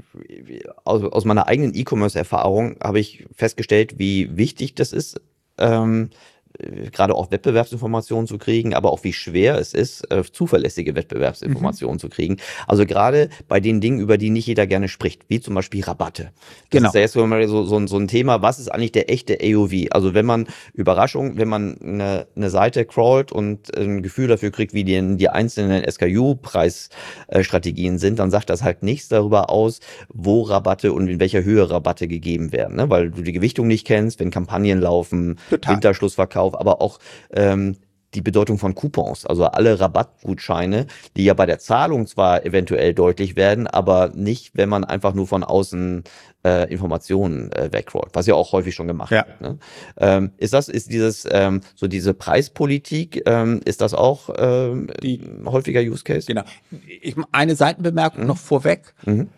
S1: aus, aus meiner eigenen E-Commerce-Erfahrung habe ich festgestellt, wie wichtig das ist, ähm, gerade auch Wettbewerbsinformationen zu kriegen, aber auch wie schwer es ist, äh, zuverlässige Wettbewerbsinformationen mhm. zu kriegen. Also gerade bei den Dingen, über die nicht jeder gerne spricht, wie zum Beispiel Rabatte. Das
S3: genau.
S1: ist ja jetzt so, so, so ein Thema, was ist eigentlich der echte A O V? Also wenn man, Überraschung, wenn man eine, eine Seite crawlt und ein Gefühl dafür kriegt, wie die, die einzelnen S K U-Preisstrategien sind, dann sagt das halt nichts darüber aus, wo Rabatte und in welcher Höhe Rabatte gegeben werden. Ne? Weil du die Gewichtung nicht kennst, wenn Kampagnen laufen,
S3: Total.
S1: Winterschlussverkauf, aber auch ähm, die Bedeutung von Coupons, also alle Rabattgutscheine, die ja bei der Zahlung zwar eventuell deutlich werden, aber nicht, wenn man einfach nur von außen äh, Informationen äh, wegrollt, was ja auch häufig schon gemacht
S3: ja.
S1: wird. Ne? Ähm, ist das, ist dieses, ähm, so diese Preispolitik, ähm, ist das auch ähm, die häufiger Use Case?
S3: Genau. Ich, eine Seitenbemerkung mhm. noch vorweg.
S1: Mhm.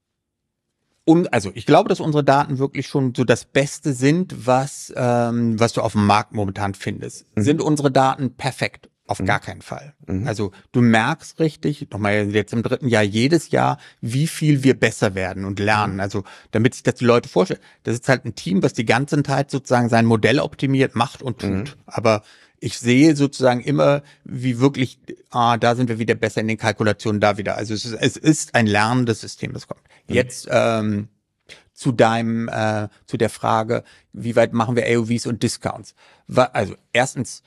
S3: Und also ich glaube, dass unsere Daten wirklich schon so das Beste sind, was ähm, was du auf dem Markt momentan findest. Mhm. Sind unsere Daten perfekt? Auf mhm. gar keinen Fall. Mhm. Also du merkst richtig, nochmal jetzt im dritten Jahr, jedes Jahr, wie viel wir besser werden und lernen. Mhm. Also damit sich das die Leute vorstellen, das ist halt ein Team, was die ganze Zeit sozusagen sein Modell optimiert, macht und tut. Mhm. Aber ich sehe sozusagen immer, wie wirklich, ah, da sind wir wieder besser in den Kalkulationen, da wieder. Also es ist, es ist ein lernendes System, das kommt. Mhm. Jetzt ähm, zu deinem, äh, zu der Frage, wie weit machen wir A O Vs und Discounts? Also erstens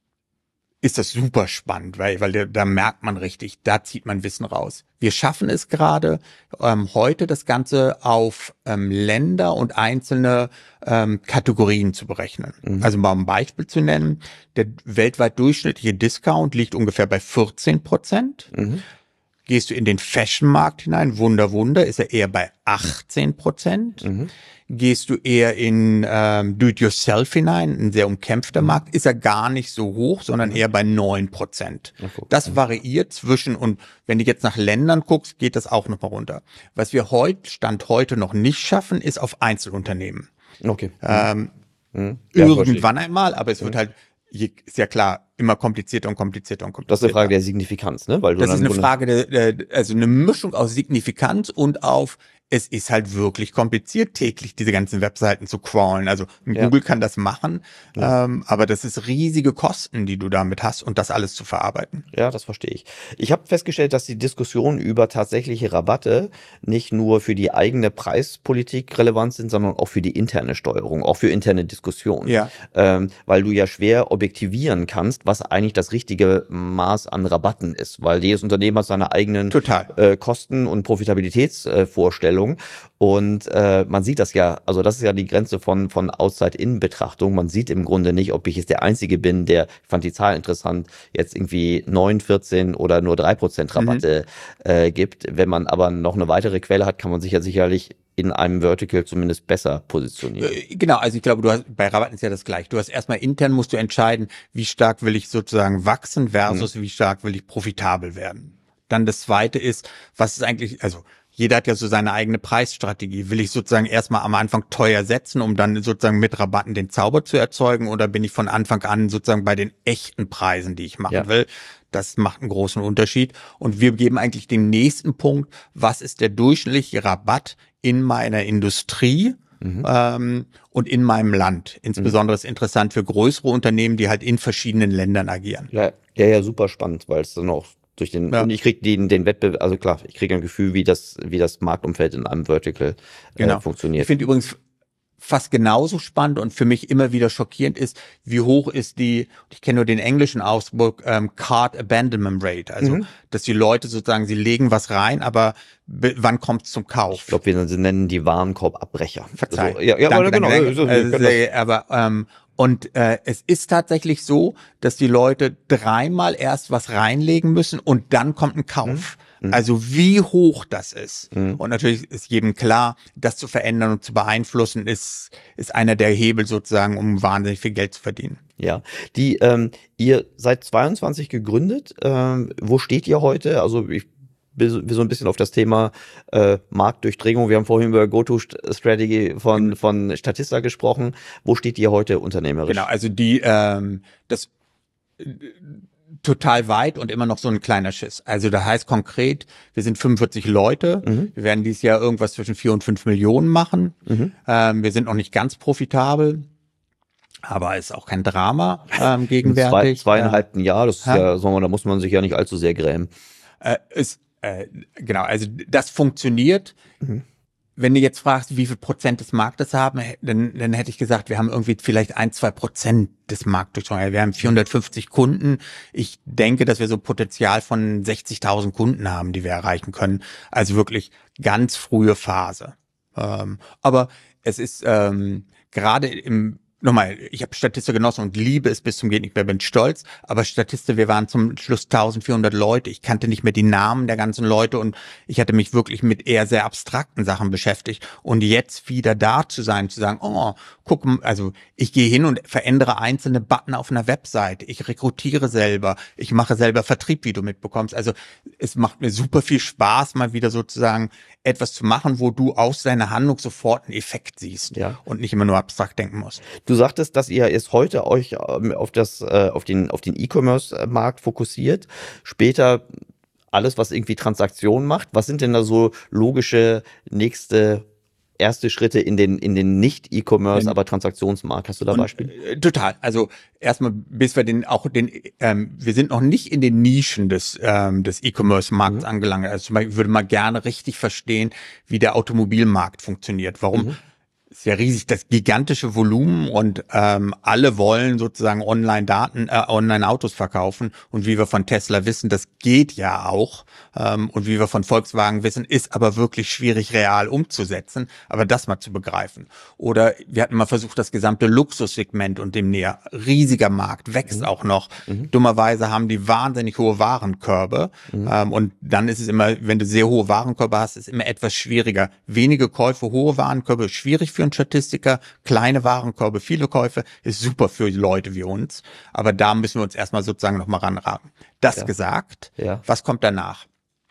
S3: ist das super spannend, weil, weil da, da merkt man richtig, da zieht man Wissen raus. Wir schaffen es gerade, ähm, heute das Ganze auf ähm, Länder und einzelne ähm, Kategorien zu berechnen. Mhm. Also mal ein Beispiel zu nennen, der weltweit durchschnittliche Discount liegt ungefähr bei vierzehn Prozent. Mhm. Gehst du in den Fashion-Markt hinein, Wunder, Wunder, ist er eher bei achtzehn Prozent. Mhm. Gehst du eher in ähm, Do-it-yourself hinein, ein sehr umkämpfter Markt, ist er gar nicht so hoch, sondern mhm. eher bei neun Prozent. Okay. Das variiert zwischen, und wenn du jetzt nach Ländern guckst, geht das auch nochmal runter. Was wir heute, Stand heute noch nicht schaffen, ist auf Einzelunternehmen.
S1: Okay.
S3: Ähm,
S1: mhm. Ja,
S3: irgendwann einmal, aber es mhm. wird halt, ist ja klar, immer komplizierter und komplizierter und komplizierter.
S1: Das ist eine Frage der Signifikanz, ne? Weil du
S3: das
S1: dann
S3: ist eine Frage der, der, also eine Mischung aus Signifikanz und auf, es ist halt wirklich kompliziert, täglich diese ganzen Webseiten zu crawlen. Also ja. Google kann das machen, ja. ähm, aber das ist riesige Kosten, die du damit hast und das alles zu verarbeiten.
S1: Ja, das verstehe ich. Ich habe festgestellt, dass die Diskussion über tatsächliche Rabatte nicht nur für die eigene Preispolitik relevant sind, sondern auch für die interne Steuerung, auch für interne Diskussionen.
S3: Ja.
S1: Ähm, weil du ja schwer objektivieren kannst, was eigentlich das richtige Maß an Rabatten ist, weil jedes Unternehmen hat seine eigenen
S3: Total.
S1: Äh, Kosten- und Profitabilitätsvorstellungen. Äh, Und äh, man sieht das ja, also das ist ja die Grenze von von Outside-In-Betrachtung. Man sieht im Grunde nicht, ob ich jetzt der Einzige bin, der, ich fand die Zahl interessant, jetzt irgendwie neun, vierzehn oder nur drei Prozent Rabatte mhm. äh, gibt. Wenn man aber noch eine weitere Quelle hat, kann man sich ja sicherlich in einem Vertical zumindest besser positionieren.
S3: Genau, also ich glaube, du hast bei Rabatten ist ja das gleiche. Du hast erstmal intern musst du entscheiden, wie stark will ich sozusagen wachsen versus mhm. wie stark will ich profitabel werden. Dann das zweite ist, was ist eigentlich, also jeder hat ja so seine eigene Preisstrategie. Will ich sozusagen erstmal am Anfang teuer setzen, um dann sozusagen mit Rabatten den Zauber zu erzeugen, oder bin ich von Anfang an sozusagen bei den echten Preisen, die ich machen ja. will? Das macht einen großen Unterschied. Und wir geben eigentlich den nächsten Punkt, was ist der durchschnittliche Rabatt in meiner Industrie Mhm. Ähm, und in meinem Land. Insbesondere mhm. ist interessant für größere Unternehmen, die halt in verschiedenen Ländern agieren.
S1: Ja, ja, ja, super spannend, weil es dann auch durch den, ja. und ich kriege den, den Wettbewerb, also klar, ich kriege ein Gefühl, wie das, wie das Marktumfeld in einem Vertical
S3: genau.
S1: äh, funktioniert.
S3: Ich finde übrigens fast genauso spannend und für mich immer wieder schockierend ist, wie hoch ist die, ich kenne nur den englischen Ausdruck, ähm, Cart Abandonment Rate, also mhm. dass die Leute sozusagen, sie legen was rein, aber b- wann kommt es zum Kauf?
S1: Ich glaube, wir sie nennen die Warenkorbabbrecher.
S3: Verzeih.
S1: Also, ja, ja,
S3: danke,
S1: aber genau.
S3: Danke, danke.
S1: Also,
S3: also, aber ähm, und äh, es ist tatsächlich so, dass die Leute dreimal erst was reinlegen müssen und dann kommt ein Kauf. Mhm. Also wie hoch das ist. Mhm. Und natürlich ist jedem klar, das zu verändern und zu beeinflussen, ist, ist einer der Hebel sozusagen, um wahnsinnig viel Geld zu verdienen.
S1: Ja, die ähm, ihr seid zweiundzwanzig gegründet. Ähm, wo steht ihr heute? Also ich bin so ein bisschen auf das Thema äh, Marktdurchdringung. Wir haben vorhin über Go-To-Strategy von, von Statista gesprochen. Wo steht ihr heute unternehmerisch?
S3: Genau, also die, ähm, das total weit und immer noch so ein kleiner Schiss. Also das heißt konkret, wir sind fünfundvierzig Leute. Mhm. Wir werden dieses Jahr irgendwas zwischen vier und fünf Millionen machen. Mhm. Ähm, wir sind noch nicht ganz profitabel. Aber ist auch kein Drama ähm, gegenwärtig.
S1: Zwei, zweieinhalb äh, Jahr, das ist ja, ja sagen wir, da muss man sich ja nicht allzu sehr grämen.
S3: Äh, ist, äh, genau, also das funktioniert. Mhm. Wenn du jetzt fragst, wie viel Prozent des Marktes haben, dann, dann hätte ich gesagt, wir haben irgendwie vielleicht ein, zwei Prozent des Marktes. Wir haben vierhundertfünfzig Kunden. Ich denke, dass wir so Potenzial von sechzigtausend Kunden haben, die wir erreichen können. Also wirklich ganz frühe Phase. Ähm, aber es ist ähm, gerade im Nochmal, ich habe Statista genossen und liebe es bis zum geht nicht mehr, bin stolz, aber Statista, wir waren zum Schluss eintausendvierhundert Leute, ich kannte nicht mehr die Namen der ganzen Leute und ich hatte mich wirklich mit eher sehr abstrakten Sachen beschäftigt und jetzt wieder da zu sein, zu sagen, oh, guck, also ich gehe hin und verändere einzelne Button auf einer Webseite, ich rekrutiere selber, ich mache selber Vertrieb, wie du mitbekommst, also es macht mir super viel Spaß, mal wieder sozusagen etwas zu machen, wo du aus deiner Handlung sofort einen Effekt siehst ja. und nicht immer nur abstrakt denken musst.
S1: Du sagtest, dass ihr jetzt heute euch auf das, auf den, auf den E-Commerce-Markt fokussiert, später alles, was irgendwie Transaktionen macht. Was sind denn da so logische nächste erste Schritte in den in den nicht-E-Commerce, aber Transaktionsmarkt? Hast du da Beispiele?
S3: Äh, total. Also erstmal, bis wir den auch den, ähm, wir sind noch nicht in den Nischen des ähm, des E-Commerce-Markts mhm. angelangt. Also zum Beispiel würde man gerne richtig verstehen, wie der Automobilmarkt funktioniert. Warum? Mhm. Ist ja riesig, das gigantische Volumen und ähm, alle wollen sozusagen Online-Daten, äh, Online-Autos verkaufen und wie wir von Tesla wissen, das geht ja auch ähm, und wie wir von Volkswagen wissen, ist aber wirklich schwierig real umzusetzen, aber das mal zu begreifen. Oder wir hatten mal versucht, das gesamte Luxussegment und dem näher, riesiger Markt, wächst mhm. auch noch. Mhm. Dummerweise haben die wahnsinnig hohe Warenkörbe mhm. ähm, und dann ist es immer, wenn du sehr hohe Warenkörbe hast, ist es immer etwas schwieriger. Wenige Käufe, hohe Warenkörbe, schwierig für einen Statistiker, kleine Warenkörbe, viele Käufe, ist super für Leute wie uns. Aber da müssen wir uns erstmal sozusagen nochmal ranraten. Das ja. gesagt, ja. was kommt danach?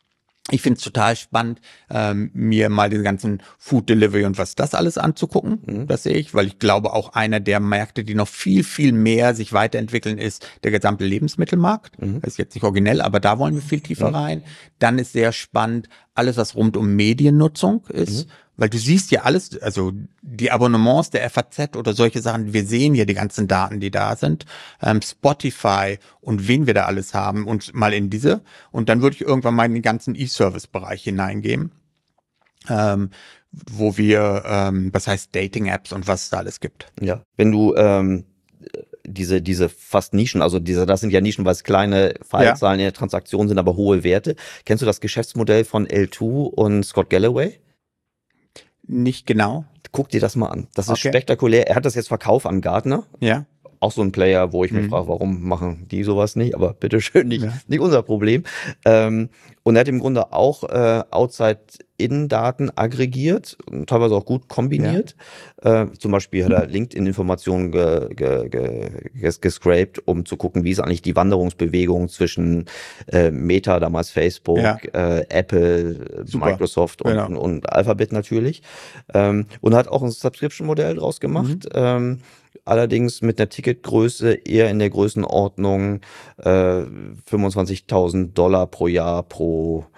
S3: Ich finde es total spannend, ähm, mir mal den ganzen Food Delivery und was das alles anzugucken. Mhm. Das sehe ich, weil ich glaube, auch einer der Märkte, die noch viel, viel mehr sich weiterentwickeln, ist der gesamte Lebensmittelmarkt. Mhm. Das ist jetzt nicht originell, aber da wollen wir viel tiefer mhm. rein. Dann ist sehr spannend alles, was rund um Mediennutzung ist. Mhm. Weil du siehst ja alles, also die Abonnements der F A Z oder solche Sachen, wir sehen ja die ganzen Daten, die da sind, ähm, Spotify und wen wir da alles haben und mal in diese. Und dann würde ich irgendwann mal in den ganzen E-Service-Bereich hineingehen, ähm, wo wir, ähm, was heißt Dating-Apps und was es da alles gibt.
S1: Ja, wenn du ähm diese diese fast Nischen, also diese, das sind ja Nischen, weil es kleine Fallzahlen ja. in der Transaktion sind, aber hohe Werte. Kennst du das Geschäftsmodell von L zwei und Scott Galloway?
S3: Nicht genau.
S1: Guck dir das mal an. Das ist okay. spektakulär. Er hat das jetzt verkauft an Gartner.
S3: Ja.
S1: Auch so ein Player, wo ich mich mhm. frage, warum machen die sowas nicht? Aber bitteschön, nicht, ja. nicht unser Problem. Ähm, und er hat im Grunde auch äh, Outside-In-Daten aggregiert und teilweise auch gut kombiniert. Ja. Äh, zum Beispiel hat er LinkedIn-Informationen ge, ge, ge, gescraped, um zu gucken, wie ist eigentlich die Wanderungsbewegung zwischen äh, Meta, damals Facebook, ja. äh, Apple, Super. Microsoft und, genau. und, und Alphabet natürlich. Ähm, und hat auch ein Subscription-Modell draus gemacht. Mhm. Ähm, Allerdings mit einer Ticketgröße eher in der Größenordnung äh, fünfundzwanzigtausend Dollar pro Jahr pro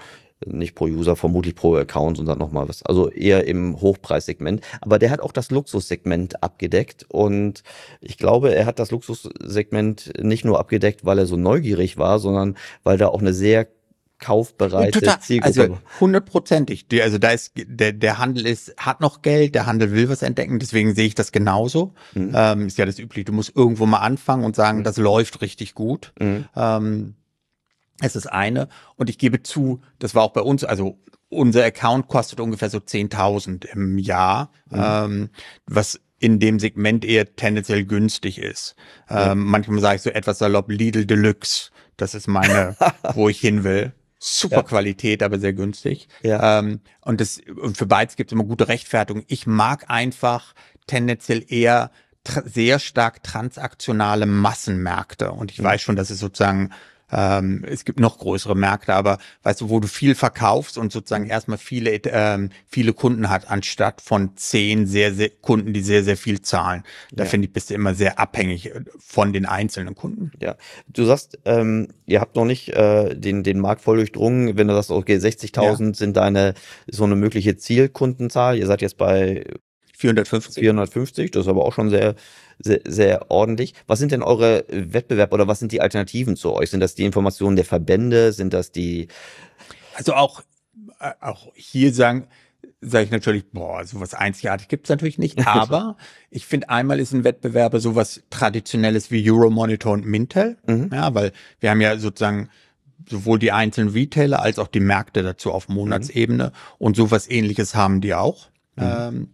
S1: nicht pro User, vermutlich pro Account und dann nochmal was. Also eher im Hochpreissegment. Aber der hat auch das Luxussegment abgedeckt und ich glaube, er hat das Luxussegment nicht nur abgedeckt, weil er so neugierig war, sondern weil da auch eine sehr kaufbereite
S3: Total,
S1: Zielgruppe.
S3: also hundertprozentig. Die- Also da ist der der Handel ist hat noch Geld, der Handel will was entdecken. Deswegen sehe ich das genauso.
S1: Mhm.
S3: Ähm, ist ja das übliche. Du musst irgendwo mal anfangen und sagen,
S1: Mhm.
S3: das läuft richtig gut.
S1: Mhm.
S3: Ähm, es ist eine. Und ich gebe zu, das war auch bei uns. Also unser Account kostet ungefähr so zehntausend im Jahr,
S1: Mhm.
S3: ähm, was in dem Segment eher tendenziell günstig ist.
S1: Ja.
S3: Ähm, manchmal sage ich so etwas salopp Lidl Deluxe. Das ist meine, wo ich hin will. Super
S1: Ja.
S3: Qualität, aber sehr günstig.
S1: Ja.
S3: Ähm, und das und für beides gibt es immer gute Rechtfertigung. Ich mag einfach tendenziell eher tra- sehr stark transaktionale Massenmärkte. Und ich
S1: Mhm.
S3: weiß schon, dass es sozusagen ähm, es gibt noch größere Märkte, aber weißt du, wo du viel verkaufst und sozusagen erstmal viele ähm, viele Kunden hat, anstatt von zehn sehr, sehr Kunden, die sehr, sehr viel zahlen. Da
S1: Ja.
S3: finde ich, bist du immer sehr abhängig von den einzelnen Kunden.
S1: Ja, du sagst, ähm, ihr habt noch nicht äh, den, den Markt voll durchdrungen. Wenn du sagst, okay, sechzigtausend sind deine, so eine mögliche Zielkundenzahl. Ihr seid jetzt bei
S3: vierhundertfünfzig.
S1: vierhundertfünfzig, das ist aber auch schon sehr, sehr, sehr ordentlich. Was sind denn eure Wettbewerber oder was sind die Alternativen zu euch? Sind das die Informationen der Verbände? Sind das die,
S3: Also auch, äh, auch hier sagen, sage ich natürlich, boah, sowas einzigartig gibt's natürlich nicht. Aber ich finde, einmal ist ein Wettbewerber sowas Traditionelles wie Euromonitor und Mintel.
S1: Mhm.
S3: Ja, weil wir haben ja sozusagen sowohl die einzelnen Retailer als auch die Märkte dazu auf Monatsebene. Und sowas Ähnliches haben die auch.
S1: Mhm.
S3: Ähm,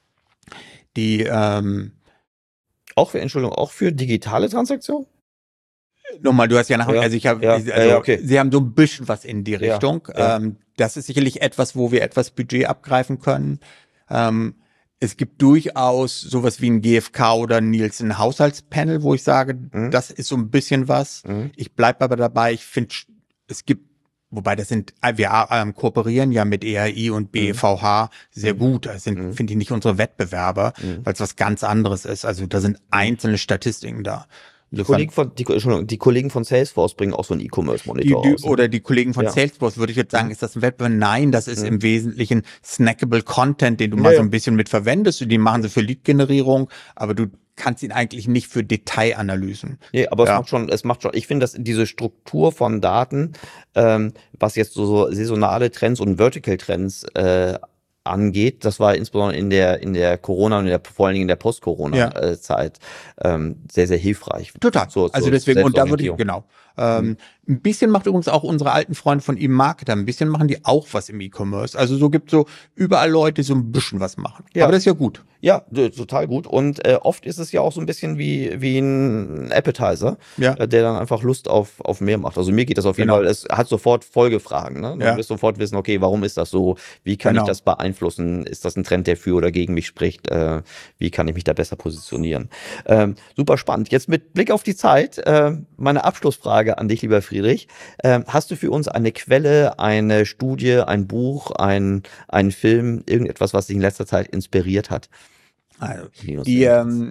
S3: die, ähm,
S1: auch für, Entschuldigung, auch für digitale Transaktionen?
S3: Nochmal, du hast ja nach,
S1: Ja,
S3: also ich habe,
S1: ja,
S3: also
S1: ja, ja, okay.
S3: sie haben so ein bisschen was in die
S1: Ja,
S3: Richtung.
S1: ja.
S3: Ähm, das ist sicherlich etwas, wo wir etwas Budget abgreifen können. Ähm, es gibt durchaus sowas wie ein G F K oder ein Nielsen Haushaltspanel, wo ich sage,
S1: Mhm.
S3: das ist so ein bisschen was.
S1: Mhm.
S3: Ich bleib aber dabei, ich finde, es gibt, wobei das sind, wir ähm, kooperieren ja mit E R I und B E V H sehr
S1: Mhm.
S3: gut. Das sind,
S1: Mhm.
S3: finde ich, nicht unsere Wettbewerber,
S1: Mhm.
S3: weil es was ganz anderes ist. Also da sind einzelne Statistiken da.
S1: Die
S3: Insofern-
S1: Kollegen von, die, Entschuldigung, die Kollegen von Salesforce bringen auch so einen
S3: die,
S1: E-Commerce-Monitor
S3: die,
S1: raus. ne?
S3: oder die Kollegen von
S1: Ja.
S3: Salesforce, würde ich jetzt sagen,
S1: Mhm.
S3: ist das ein Wettbewerb? Nein, das ist
S1: Mhm.
S3: im Wesentlichen snackable Content, den du
S1: Ja,
S3: mal
S1: ja.
S3: so ein bisschen mit verwendest. Und die machen sie für Lead-Generierung, aber du kannst ihn eigentlich nicht für Detailanalysen.
S1: Nee, aber es
S3: Ja.
S1: macht schon, es macht schon, ich finde, dass diese Struktur von Daten, ähm, was jetzt so, so saisonale Trends und Vertical Trends äh, angeht, das war insbesondere in der in der Corona und in der, vor allen Dingen in der Post-Corona-Zeit ähm, sehr, sehr hilfreich.
S3: Total.
S1: Zur-
S3: also
S1: zur
S3: deswegen, und da würde ich,
S1: Selbstorientierung.
S3: genau. Ähm, Ein bisschen macht übrigens auch unsere alten Freunde von eMarketer, ein bisschen machen die auch was im E-Commerce. Also so gibt so überall Leute, die so ein bisschen was machen.
S1: Ja.
S3: Aber das ist ja gut.
S1: Ja, d- total gut. Und äh, oft ist es ja auch so ein bisschen wie, wie ein Appetizer,
S3: Ja.
S1: äh, der dann einfach Lust auf, auf mehr macht. Also mir geht das auf jeden
S3: Genau.
S1: Fall, es hat sofort Folgefragen. Ne? Du
S3: Ja.
S1: wirst sofort wissen, okay, warum ist das so? Wie kann
S3: Genau.
S1: ich das beeinflussen? Ist das ein Trend, der für oder gegen mich spricht? Äh, wie kann ich mich da besser positionieren? Ähm, super spannend. Jetzt mit Blick auf die Zeit, äh, meine Abschlussfrage an dich, lieber Friedrich. Ähm, hast du für uns eine Quelle, eine Studie, ein Buch, ein, einen Film, irgendetwas, was dich in letzter Zeit inspiriert hat?
S3: Also,
S1: Minus
S3: die,
S1: irgendwas.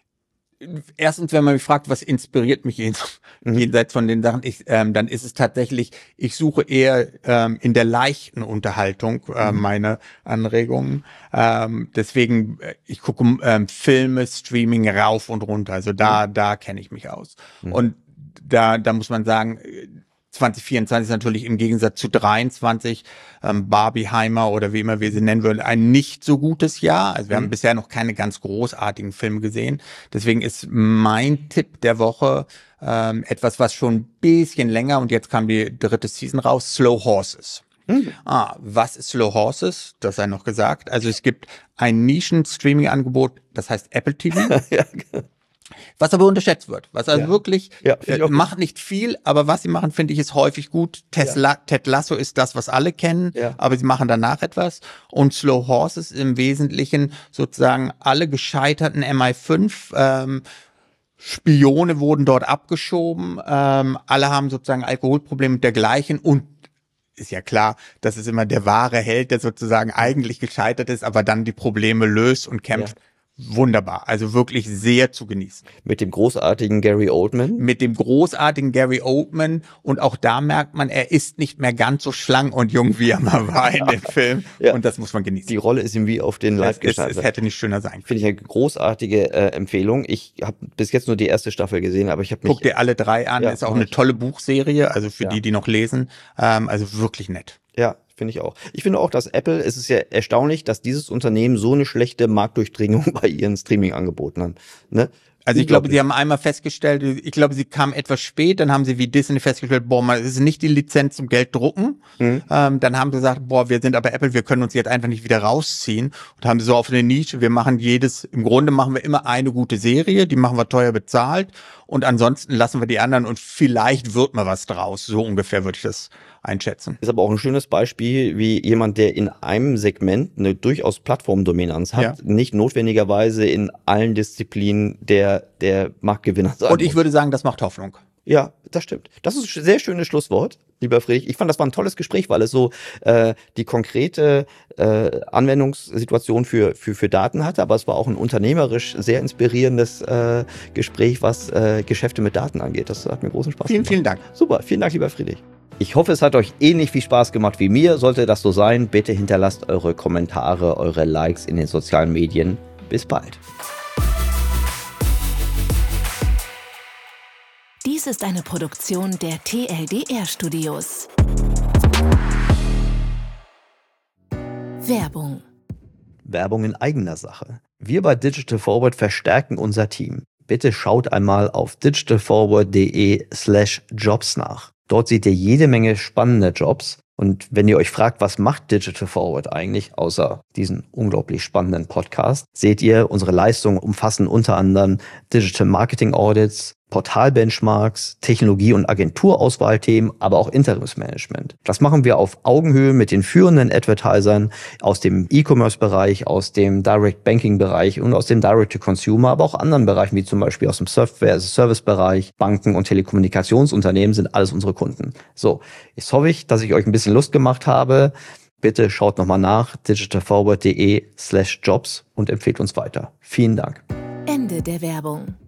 S3: ähm, erstens, wenn man mich fragt, was inspiriert mich jens-
S1: Mhm.
S3: jenseits von den Sachen, ich, ähm, dann ist es tatsächlich, ich suche eher ähm, in der leichten Unterhaltung äh,
S1: Mhm.
S3: meine Anregungen. Ähm, deswegen, äh, ich gucke ähm, Filme, Streaming rauf und runter. Also da, da kenne ich mich aus.
S1: Mhm.
S3: Und da, da muss man sagen, äh, zwanzig vierundzwanzig ist natürlich im Gegensatz zu dreiundzwanzig, ähm, Barbieheimer oder wie immer wir sie nennen würden, ein nicht so gutes Jahr. Also wir
S1: Mhm.
S3: haben bisher noch keine ganz großartigen Filme gesehen. Deswegen ist mein Tipp der Woche ähm, etwas, was schon ein bisschen länger, und jetzt kam die dritte Season raus, Slow Horses.
S1: Mhm.
S3: Ah, was ist Slow Horses? Das sei noch gesagt. Also es gibt ein Nischen-Streaming-Angebot, das heißt Apple T V.
S1: Ja.
S3: Was aber unterschätzt wird. Was also
S1: Ja.
S3: wirklich
S1: Ja, find ich
S3: äh,
S1: auch gut.
S3: macht nicht viel, aber was sie machen, finde ich, ist häufig gut. Tesla, Ted Lasso ist das, was alle kennen,
S1: Ja.
S3: aber sie machen danach etwas. Und Slow Horses im Wesentlichen sozusagen alle gescheiterten M I fünf ähm, Spione wurden dort abgeschoben. Ähm, alle haben sozusagen Alkoholprobleme und dergleichen, und ist ja klar, das ist immer der wahre Held, der sozusagen eigentlich gescheitert ist, aber dann die Probleme löst und kämpft. wunderbar. Also wirklich sehr zu genießen.
S1: Mit dem großartigen Gary Oldman.
S3: Mit dem großartigen Gary Oldman. Und auch da merkt man, er ist nicht mehr ganz so schlank und jung, wie er mal war in dem Film.
S1: Ja.
S3: Und das muss man genießen.
S1: Die Rolle ist ihm wie auf den Leib
S3: es,
S1: geschneidert.
S3: es, es hätte nicht schöner sein können.
S1: Finde ich eine großartige äh, Empfehlung. Ich habe bis jetzt nur die erste Staffel gesehen, aber ich habe mich...
S3: Guck dir alle drei an.
S1: Ja,
S3: ist auch eine tolle Buchserie, also für
S1: Ja.
S3: die, die noch lesen. Ähm, also wirklich nett.
S1: Ja, finde ich auch. Ich finde auch, dass Apple, es ist ja erstaunlich, dass dieses Unternehmen so eine schlechte Marktdurchdringung bei ihren Streaming-Angeboten hat. Ne?
S3: Also ich glaube, sie haben einmal festgestellt, ich glaube, sie kamen etwas spät, dann haben sie wie Disney festgestellt, boah, mal, es ist nicht die Lizenz zum Geld drucken. Mhm. Ähm, dann haben sie gesagt, boah, wir sind aber Apple, wir können uns jetzt einfach nicht wieder rausziehen und haben so auf eine Nische, wir machen jedes, im Grunde machen wir immer eine gute Serie, die machen wir teuer bezahlt und ansonsten lassen wir die anderen und vielleicht wird mal was draus. So ungefähr würde ich das einschätzen.
S1: Ist aber auch ein schönes Beispiel, wie jemand, der in einem Segment eine durchaus Plattformdominanz hat,
S3: Ja.
S1: nicht notwendigerweise in allen Disziplinen der, der Marktgewinner sein
S3: Und ich
S1: muss.
S3: würde sagen, das macht Hoffnung.
S1: Ja, das stimmt. Das ist ein sehr schönes Schlusswort, lieber Friedrich. Ich fand, das war ein tolles Gespräch, weil es so äh, die konkrete äh, Anwendungssituation für, für, für Daten hatte, aber es war auch ein unternehmerisch sehr inspirierendes äh, Gespräch, was äh, Geschäfte mit Daten angeht. Das hat mir großen Spaß
S3: Vielen,
S1: gemacht.
S3: vielen Dank.
S1: Super, vielen Dank, lieber Friedrich. Ich hoffe, es hat euch ähnlich viel Spaß gemacht wie mir. Sollte das so sein, bitte hinterlasst eure Kommentare, eure Likes in den sozialen Medien. Bis bald.
S2: Dies ist eine Produktion der T L D R Studios. Werbung.
S1: Werbung in eigener Sache. Wir bei Digital Forward verstärken unser Team. Bitte schaut einmal auf digitalforward.de slash jobs nach. Dort seht ihr jede Menge spannende Jobs. Und wenn ihr euch fragt, was macht Digital Forward eigentlich, außer diesen unglaublich spannenden Podcast, seht ihr, unsere Leistungen umfassen unter anderem Digital Marketing Audits, Portal-Benchmarks, Technologie- und Agenturauswahlthemen, aber auch Interimsmanagement. Das machen wir auf Augenhöhe mit den führenden Advertisern aus dem E-Commerce-Bereich, aus dem Direct-Banking-Bereich und aus dem Direct-to-Consumer, aber auch anderen Bereichen, wie zum Beispiel aus dem Software-as-a-Service-Bereich. Banken und Telekommunikationsunternehmen sind alles unsere Kunden. So, jetzt hoffe ich, dass ich euch ein bisschen Lust gemacht habe. Bitte schaut nochmal nach, digitalforward.de slash jobs und empfehlt uns weiter. Vielen Dank.
S2: Ende der Werbung.